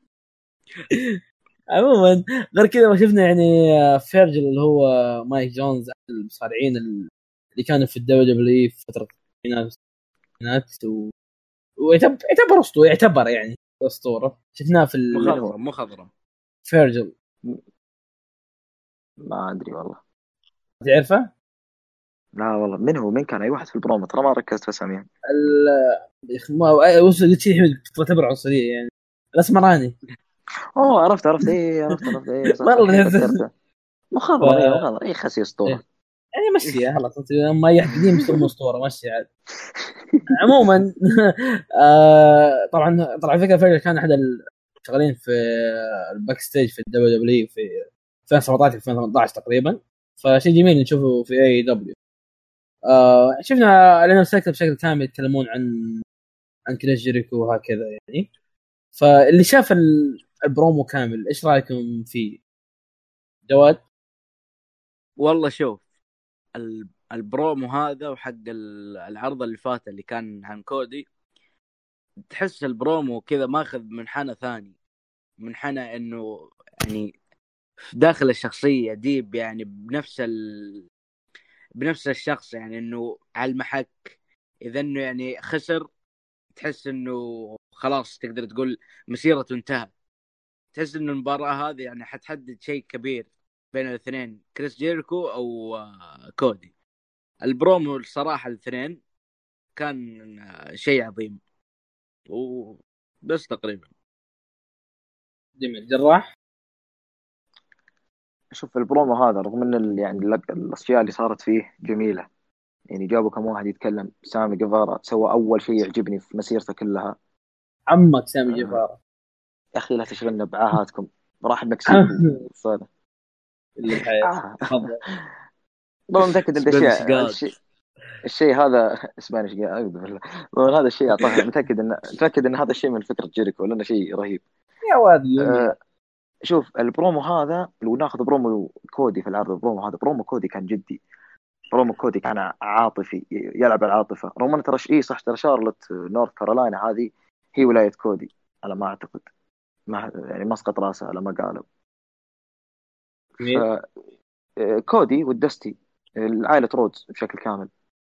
عموما غير كذا ما شفنا يعني فيرجل اللي هو مايك جونز، احد المصارعين اللي كانوا في الدبليو دبليو في فتره الثمانينات و... ويعتبر يعتبر اسطوره، يعتبر يعني اسطوره. شفناه في مخضرم مخضرم فيرجل. ما ادري والله. تعرفه؟ لا والله، من هو؟ من كان اي واحد في البرومو؟ ترى ما ركزت في اساميهم. ال ما وصل شيء تعتبر عنصريه يعني الاسمراني. اوه عرفت عرفت ايه عرفت عرفت ايه صح الحين والله فكرته. ف مخضرم ايه مخضرم ايه خسي اسطوره. يعني مشي خلاص، انت ما اي احد قديم يسمى اسطوره، مشي عاد. عموما آه طبعا طبعا فكره فعلا كان احد شغالين في الباك ستيج في الدبليو دبليو في ألفين وسبعطعش ألفين وثمانية عشر تقريبا، فشيء جميل نشوفه في اي دبليو. آه شفنا لنا سكت بشكل كامل يتكلمون عن عن كريس جيريكو وهكذا يعني. فاللي شاف البرومو كامل ايش رايكم فيه جواد؟ والله شوف، البرومو هذا وحق العرض اللي فات اللي كان عن كودي، تحس البرومو كذا ماخذ منحنى ثاني، منحنى انه يعني داخل الشخصيه ديب، يعني بنفس ال... بنفس الشخص، يعني انه على المحك. اذا انه يعني خسر، تحس انه خلاص تقدر تقول مسيرته انتهت. تحس انه المباراه هذه يعني حتحدد شيء كبير بين الاثنين، كريس جيريكو او كودي. البرومو الصراحه الاثنين كان شيء عظيم، وبس تقريبا. جميل. جراح؟ شوف البرومو هذا رغم ان ال- يعني ال- الاشياء اللي صارت فيه جميله، يعني جابوا كم واحد يتكلم. سامي جيفارا سوى اول شيء يعجبني في مسيرته كلها. عمك سامي آه، جيفارا. يا اخي لا تشغلنا بعاهاتكم، راح المكسيك وصار اللي الحياه. آه. تفضل. والله متاكد ان سبانيش الشيء جاد. الشيء الشيء هذا اسبانيش جاد، اعوذ بالله. والله هذا الشيء اعطاه، متاكد ان متاكد ان هذا الشيء من فكره جيريكو، لانه شيء رهيب. يا واد اليومي. أه شوف البرومو هذا، لو ناخذ برومو كودي في العرض، البرومو هذا برومو كودي كان جدي. برومو كودي كان عاطفي، يلعب العاطفه. رغم ان ترى ايه صح، ترى شارلوت نورث كارولاينا هذه هي ولايه كودي على ما اعتقد، ما يعني مسقط راسه على ما قالوا. جميل. فكودي والدستي عائله رودز بشكل كامل.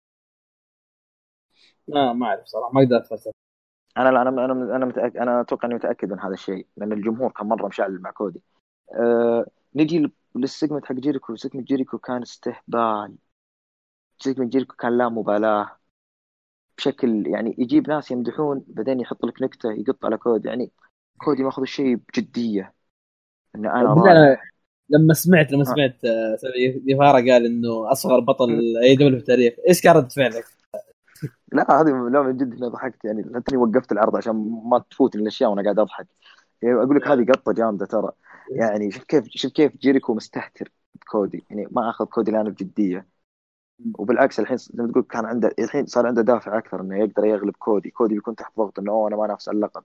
لا ما اعرف صراحه، ما اقدر اتفلسف. انا انا انا انا متأكد، انا اتوقع اني متاكد من هذا الشيء، لان الجمهور كان مره مشعل مع كودي. أه نجي للسيجمنت حق جيريكو. سيجمنت جيريكو كان استهبال. سيجمنت جيريكو كان لا مبالاه بشكل، يعني يجيب ناس يمدحون بعدين يحط لك نكته يقط على كودي. يعني كودي ماخذ الشيء بجديه، ان انا بالله أنا رائع. لما سمعت لما ها. سمعت آه، سامي جيفارا قال انه اصغر بطل اي دبليو في التاريخ، ايش كان رد فعلك؟ لا هذه لا من جد انا ضحكت، يعني لاني وقفت العرض عشان ما تفوتني الاشياء وانا قاعد اضحك. يعني اقول لك هذه قطه جامده ترى. يعني شوف كيف شوف كيف جيريكو مستهتر بكودي، يعني ما اخذ كودي الان بجديه. وبالعكس الحين زي ما تقول كان عنده، الحين صار عنده دافع اكثر انه يقدر يغلب كودي. كودي بيكون تحت ضغط انه أوه انا ما نافس على اللقب.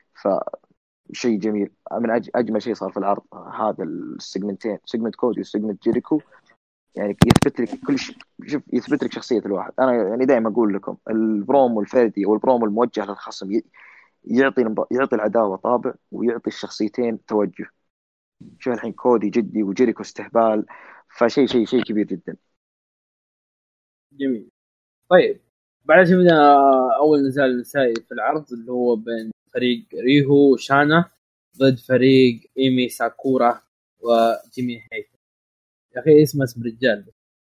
فشيء جميل، من أج... اجمل شيء صار في العرض هذا السيجمنتين، سيجمنت كودي وسيجمنت جيريكو. يعني يثبت لك كل شيء. شوف يثبت لك شخصيه الواحد. انا يعني دائما اقول لكم البرومو الفردي او البرومو الموجه للخصم ي... يعطي المب... يعطي العداوه طابع، ويعطي الشخصيتين توجه. شوف الحين كودي جدي وجيريكو استهبال، فشيء شيء شيء كبير جدا. جميل. طيب بعد شفنا اول نزال نسائي في العرض اللي هو بين فريق ريهو وشانا ضد فريق ايمي ساكورا وجيمي هيثم. يا اخي اسمه اسم رجال.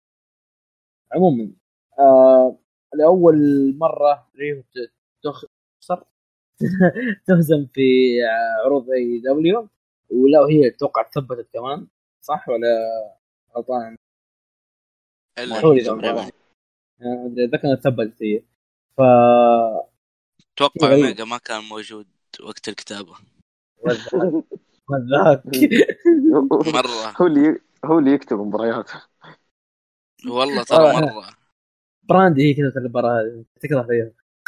عموما آه لاول مره ريهو تخسر تهزم في عروض اي دبليو، ولا هي اتوقع ثبتت كمان، صح ولا غلطان؟ الا حولي تقريبا. اذا كانت ثبتت هي. ف اتوقع اوميجا ما كان موجود وقت الكتابه. وذاك وذاك مره هو اللي هو اللي يكتب مبارياته. والله ترى مره. براندي هي كذا المباراه هذه تكره فيها.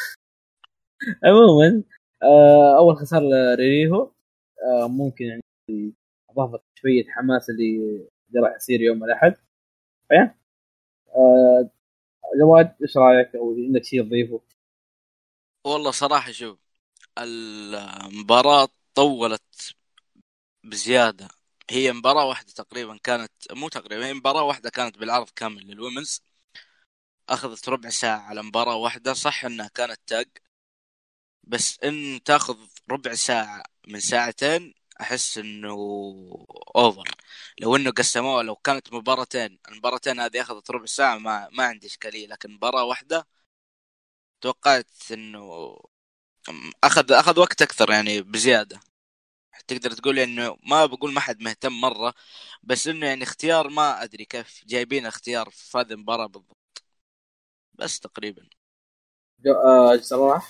عموما آه اول خساره لريريهو آه ممكن يعني اضافت شويه حماس اللي اللي راح يصير يوم الاحد. فيا آه جواد ايش رايك او عندك شيء تضيفه؟ والله صراحه شوف، المباراه طولت بزياده. هي مباراه واحده تقريبا كانت، مو تقريبا، هي مباراه واحده كانت بالعرض كامل للومنز. اخذت ربع ساعه على مباراه واحده. صح انها كانت تاج، بس ان تاخذ ربع ساعه من ساعتين احس انه اوفر. لو انه قسموه، لو كانت مباراتين، المباراتين هذه اخذت ربع ساعه، ما ما عندي اشكاليه، لكن مباراه واحده توقعت انه اخذ اخذ وقت اكثر يعني بزياده. تقدر تقول انه ما بقول ما حد مهتم مره، بس انه يعني اختيار ما ادري كيف جايبين اختيار في هذه المباراه بالضبط، بس تقريبا. جو- آه صراحه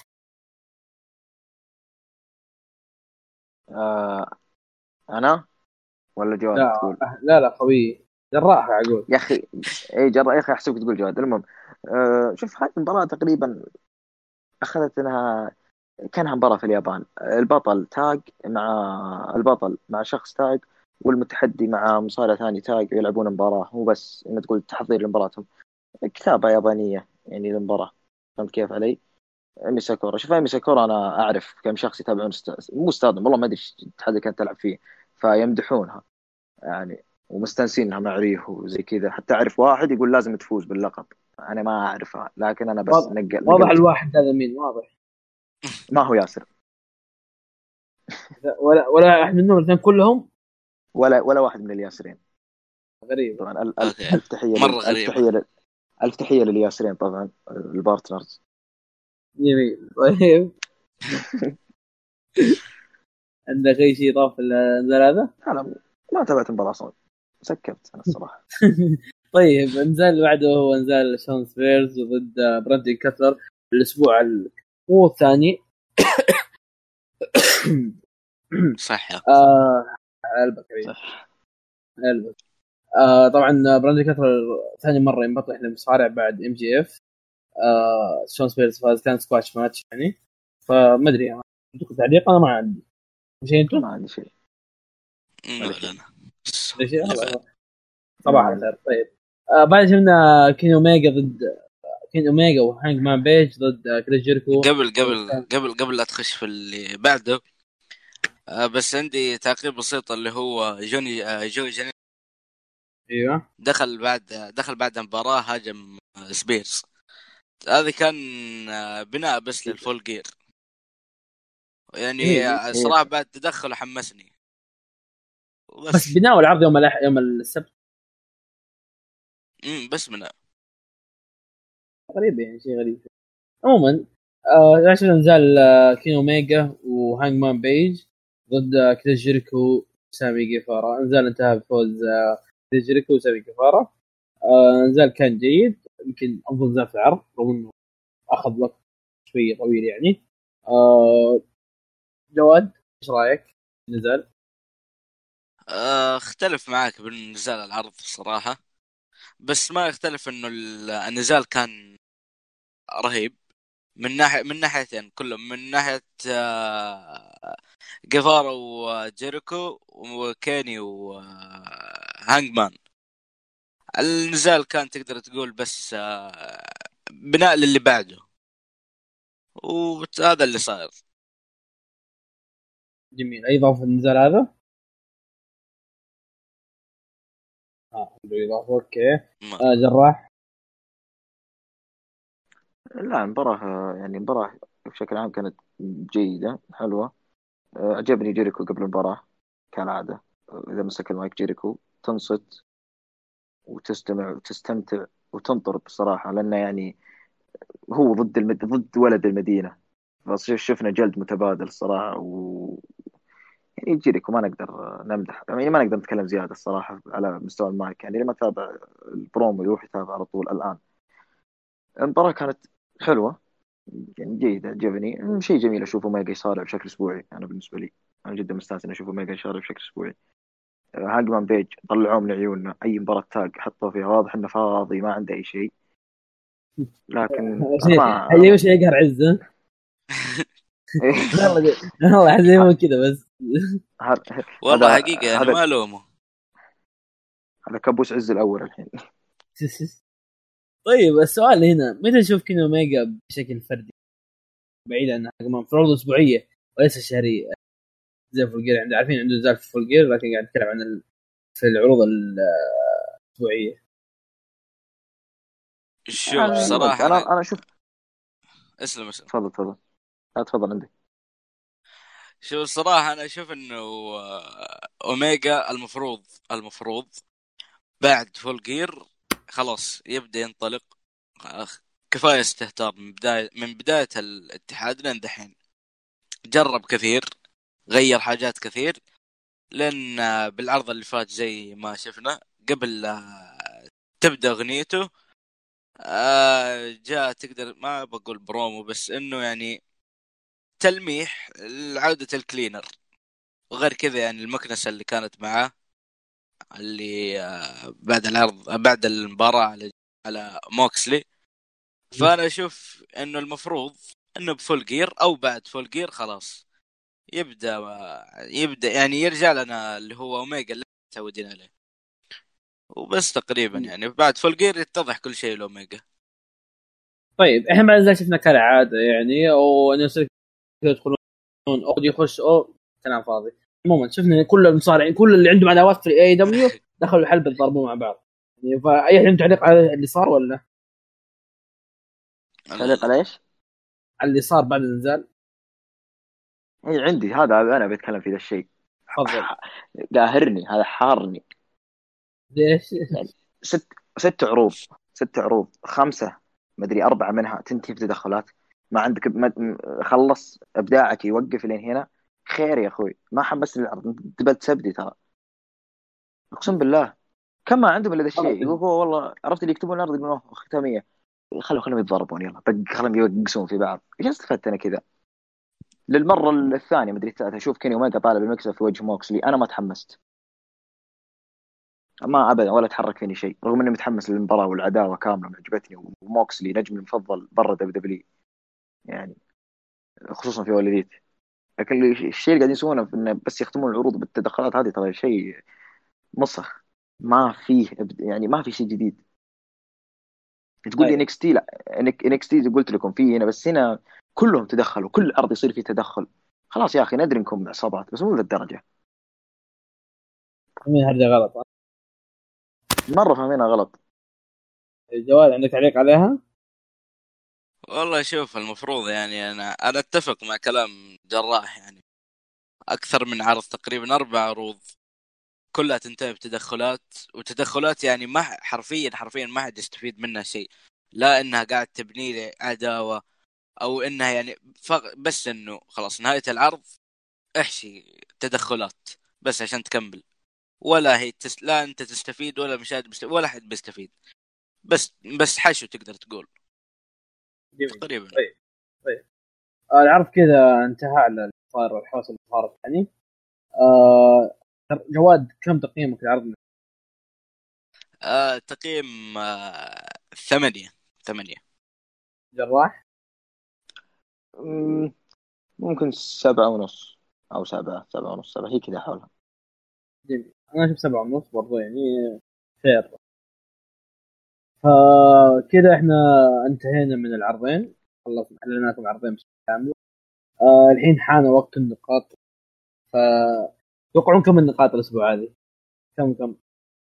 آه انا ولا جواد لا تقول؟ لا لا قوي جراح اقول. يا اخي اي جرى يا اخي، احسبك تقول جواد. المهم آه شوف، هذه المباراه تقريبا اخذت انها كانها مباراه في اليابان. البطل تاج مع البطل مع شخص تاج، والمتحدي مع مصارع ثاني تاج، يلعبون مباراه. مو بس انك تقول تحضير لمباراتهم، كتابه يابانيه يعني للمباراه. فهمت كيف علي؟ ايمي ساكورا، شوف ايمي ساكورا انا اعرف كم شخص يتابعون است... مو استاذ والله ما ادري ايش الاتحاد اللي كانت تلعب فيه، فيمدحونها يعني ومستانسينها مع ريح وزي كذا. حتى اعرف واحد يقول لازم تفوز باللقب. انا ما اعرفها، لكن انا بس واضح نقل واضح نقلت. الواحد هذا مين واضح. ما هو ياسر ولا ولا احد منهم الاثنين كلهم. ولا ولا واحد من الياسرين. غريب. طبعا ال- ال- اوكي، الف تحيه مره لل... الف غريبه. تحيه لل... الف تحيه للياسرين طبعا، البارتنرز. جميل طيب. عندك اي شيء اضافه للنزال هذا؟ انا ما تابعت المباراه اصلا، سكبت انا الصراحه. طيب النزال اللي بعده هو نزال شون سبيرز ضد براندي كاتلر الاسبوع ال- هو الثاني. صح. آه علبة كريم علبة. آه طبعا براندي كاتلر ثاني مره ينبطح للمصارع بعد ام جي اف. آه شون سبيرز فاز، كان سكواتش ماتش يعني. فما ادري انا عندكم تعليق؟ انا ما عندي شيء. انتم ما عندي شيء. ما ولا شيء. علينا. ولا شيء؟ اللي بعد. الله ما صباح علينا. الخير. طيب آه بعد شفنا كين اوميجا ضد كين اوميجا وهانج مان بيج ضد آه، كريس جيركو. قبل قبل قبل قبل لا تخش في اللي بعده، آه، بس عندي تعقيب بسيط، اللي هو جوني آه، جو جوني ايوه دخل بعد دخل بعد المباراة هاجم آه، سبيرز. هذا كان آه، بناء بس للفول جير يعني. جميل. آه، إيه. صراحة بعد تدخل حمسني بس وبس. بناء العرض يوم الأح... يوم السبت امم بس من غريب يعني شيء غريب. عموما آه عشان نزال آه كين اوميجا وهانج مان بيج ضد آه كريس جيركو وسامي جيفارا. نزال انتهى بفوز آه كريس جيركو وسامي جيفارا. آه نزال كان جيد، يمكن افضل نزال في العرض رغم انه اخذ وقت شوي طويل يعني. آه جواد ايش رايك في النزال؟ آه، اختلف معاك بالنزال العرض الصراحة، بس ما يختلف انه النزال كان رهيب من ناحية من ناحيتين كلهم، من ناحية آه، جيفارا وجيريكو وكيني وهانجمان. النزال كان تقدر تقول بس آه، بناء للي بعده، وهذا اللي صاير. جميل. اي اضافه في النزال هذا؟ اه عنده اضافه اوكي. ما. آه جراح. لا المباراة يعني المباراة بشكل عام كانت جيدة حلوة. آه، عجبني جيريكو قبل المباراة كالعادة. آه، إذا مسك المايك جيريكو تنصت وتستمع وتستمتع وتنطر بصراحة، لأنه يعني هو ضد المد... ضد ولد المدينة. بس شفنا جلد متبادل الصراحة. و يعني جيريكو ما نقدر نمدح، يعني ما نقدر نتكلم زيادة الصراحة على مستوى المايك. يعني لما تابع البرومو يروح يتابع على طول الآن. المباراة كانت حلوة يعني جيدة، عجبني. شيء جميل أشوفه ميجا يصارع بشكل أسبوعي. أنا بالنسبة لي أنا جدا مستانس إني أشوفه ميجا يصارع بشكل أسبوعي. هاجمان بيج طلعوه من عيوننا، أي مباراة تاج حطوا فيها واضح إنه فاضي ما عنده أي شيء. لكن أنا شيء ما أنا ايوه ما شيء يقهر عزه. والله والله زي ما كذا بس. والله هذا حقيقة يعني هذا ما ألومه. هذا كابوس عز الأول الحين. طيب السؤال هنا، متى نشوف كينو اوميجا بشكل فردي بعيد عن كمان في العروض الاسبوعيه وليس الشهريه زي فول جير؟ عنده عارفين عنده نزال في فول جير، لكن قاعد نتكلم عن ال... في العروض الاسبوعيه. شوف يعني الوقت صراحة أنا أنا أنا شوف. اسلم اسلم. تفضل تفضل. لا تفضل عندك. شو الصراحة أنا أشوف إنه آه، أوميجا المفروض المفروض بعد فول جير خلاص يبدأ ينطلق. أخ، كفاية استهتار من بداية من بداية الاتحاد لين دحين. جرب كثير، غير حاجات كثير، لأن آه، بالعرض اللي فات زي ما شفنا قبل آه، تبدأ أغنيته آه، جاء تقدر ما بقول برومو بس إنه يعني تلميح لعودة الكلينر. وغير كذا يعني المكنسة اللي كانت معاه اللي آه، بعد العرض بعد المباراة على على موكسلي. فأنا أشوف إنه المفروض إنه بفول جير أو بعد فول جير خلاص يبدأ يبدأ يعني يرجع لنا اللي هو أوميجا اللي متعودين عليه. وبس تقريبا يعني بعد فول جير يتضح كل شيء لأوميجا. طيب احنا بعد ذلك شفنا كالعاده يعني ونفس يدخلون او يخش او كلام فاضي. عموما شفنا كل المصارعين كل اللي عندهم عداوات في اي دبليو دخلوا الحلبة يضربوا مع بعض يعني. فاي احد تعليق على اللي صار ولا تعليق على ايش؟ على اللي صار بعد الانزال؟ اي عندي، هذا انا بتكلم في ذا الشيء. تفضل. قاهرني هذا، حارني. ليش؟ يعني ست ست عروض ست عروض خمسة مدري أربعة منها تنتهي بتدخلات. ما عندك ما خلص إبداعك يوقف لين هنا. خير يا أخوي، ما حمس العرض، تبى تسبدي ترى. أقسم بالله كم ما عندهم إلا ذا الشيء. يقول هو والله عرفت اللي يكتبون العرض يقولون ختامية، خلوا خلهم يتضربون، يلا بق خلهم يوقسون في بعض. ايش استفدت أنا كذا؟ للمرة الثانية مدري الثالثة أشوف كيني أوميجا طالب المكسب في وجه موكسلي، أنا ما تحمست ما ابدا ولا تحرك فيني شيء، رغم اني متحمس للمباراه والعداوه كامله عجبتني، وموكسلي نجمي المفضل برا دبليو دبليو يعني، خصوصا في وليديت. لكن الشيء اللي قاعدين يسوونه انه بس يختمون العروض بالتدخلات هذه ترى شيء مسخ. ما فيه يعني ما في شيء جديد. تقول لي طيب. انكس تي، لا انكس تي قلت لكم فيه هنا، بس هنا كلهم تدخلوا، كل عرض يصير فيه تدخل. خلاص يا اخي ندري انكم عصابات بس مو للدرجه. مين هرجة غلط؟ مره فاهمينها غلط. جواد عندك تعليق عليها؟ والله شوف المفروض يعني أنا أنا أتفق مع كلام جراح. يعني أكثر من عرض تقريبا أربع عروض كلها تنتهي بتدخلات، وتدخلات يعني ما حرفيا حرفيا ما حد يستفيد منها شيء. لا انها قاعد تبني لي عداوه او انها يعني فق... بس انه خلاص نهايه العرض احشي تدخلات بس عشان تكمل. ولا هي تس... لا انت تستفيد ولا مشاهد بيستفيد ولا حد بيستفيد. بس بس حشو تقدر تقول. جميل. تقريبا. طيب طيب العرض كذا انتهى على اللي صار والحوسه اللي صارت يعني. آه جواد كم تقييمك للعرض؟ آه تقييم آه ثمانية ثمانية. جراح؟ مم، ممكن سبعة ونص او سبعة سبعة ونص سبعة، هي كذا حولها. جميل. انا اشوف سبعة ونص برضو يعني خير. فكذا احنا انتهينا من العرضين، خلصنا حللنا لكم عرضين بشكل كامل. آه الحين حان وقت النقاط. فتوقعون كم النقاط الاسبوع هذه؟ كم كم؟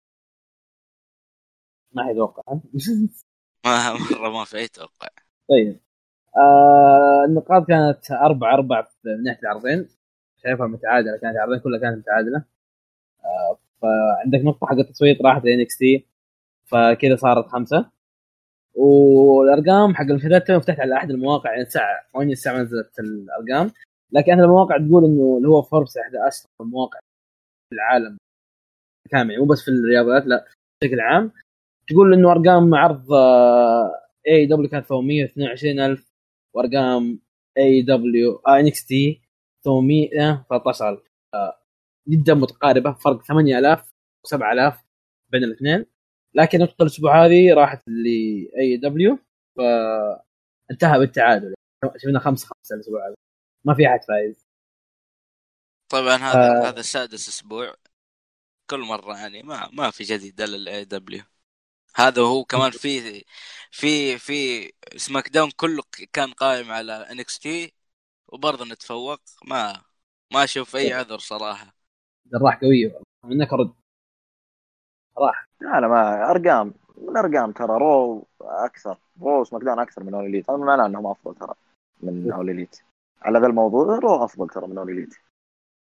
ما حيتوقع. ما مرة ما في اي توقع. طيب آه النقاط كانت أربعة أربعة من ناحية العرضين، شايفها متعادلة، كانت العرضين كلها كانت متعادلة. آه فعندك نقطة حق التصويت راحت ل إن إكس تي، فكذا صارت خمسة. والارقام حق المشاهدات تو فتحت على احد المواقع يعني الساعه ثمانية الساعه نزلت الارقام، لكن احد المواقع تقول انه اللي هو فوربس احد اشهر المواقع في العالم كامل يعني مو بس في الرياضات لا بشكل عام، تقول انه ارقام عرض اي دبليو كانت ثمانمية واثنين وعشرين ألف، وارقام اي دبليو ان اكس تي ثمانمية وثلاثة عشر ألف، جدا متقاربه، فرق ثمانية آلاف وسبعة آلاف بين الاثنين. لكن نقطة الأسبوع هذه راحت لأي دبليو فانتهى بالتعادل، شفنا خمسة خمسة الأسبوع هذا، ما في أحد فايز. طبعا هذا آه هذا السادس اسبوع، كل مرة يعني ما ما في جديد للاي دبليو. هذا هو كمان في في في سماك داون كله كان قائم على ان اكس تي وبرضه نتفوق. ما ما اشوف اي عذر صراحه. جراح قوية منك رد صراحة. لا ما ارقام من ارقام ترى رو اكثر، رو سماك داون اكثر من اوليليت، هذا معناه انهم افضل ترى من اوليليت. على ذا الموضوع رو افضل ترى من اوليليت.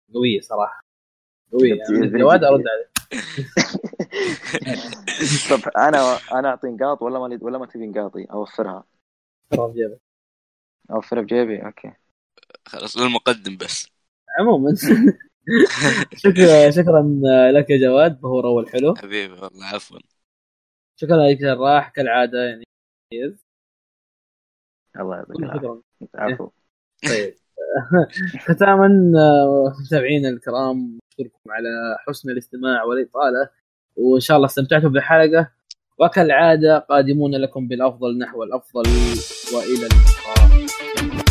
قويه صراحه قويه يعني جواد ارد عليه. طب انا انا اعطي نقاط ولا ما ولا ما تبي نقاطي اوفرها؟ اوفرها بجيبي. اوكي خلاص للمقدم بس. عموما شكرا شكرا لك يا جواد، ظهور اول حلو حبيبي والله عفوا. شكرا لك جراح كالعاده يعني. الله يعطيك العافيه. عفوا. طيب ختاما متابعينا الكرام نشكركم على حسن الاستماع والإطالة، وإن شاء الله استمتعتم بالحلقة، وكالعادة قادمون لكم بالأفضل نحو الأفضل، وإلى اللقاء.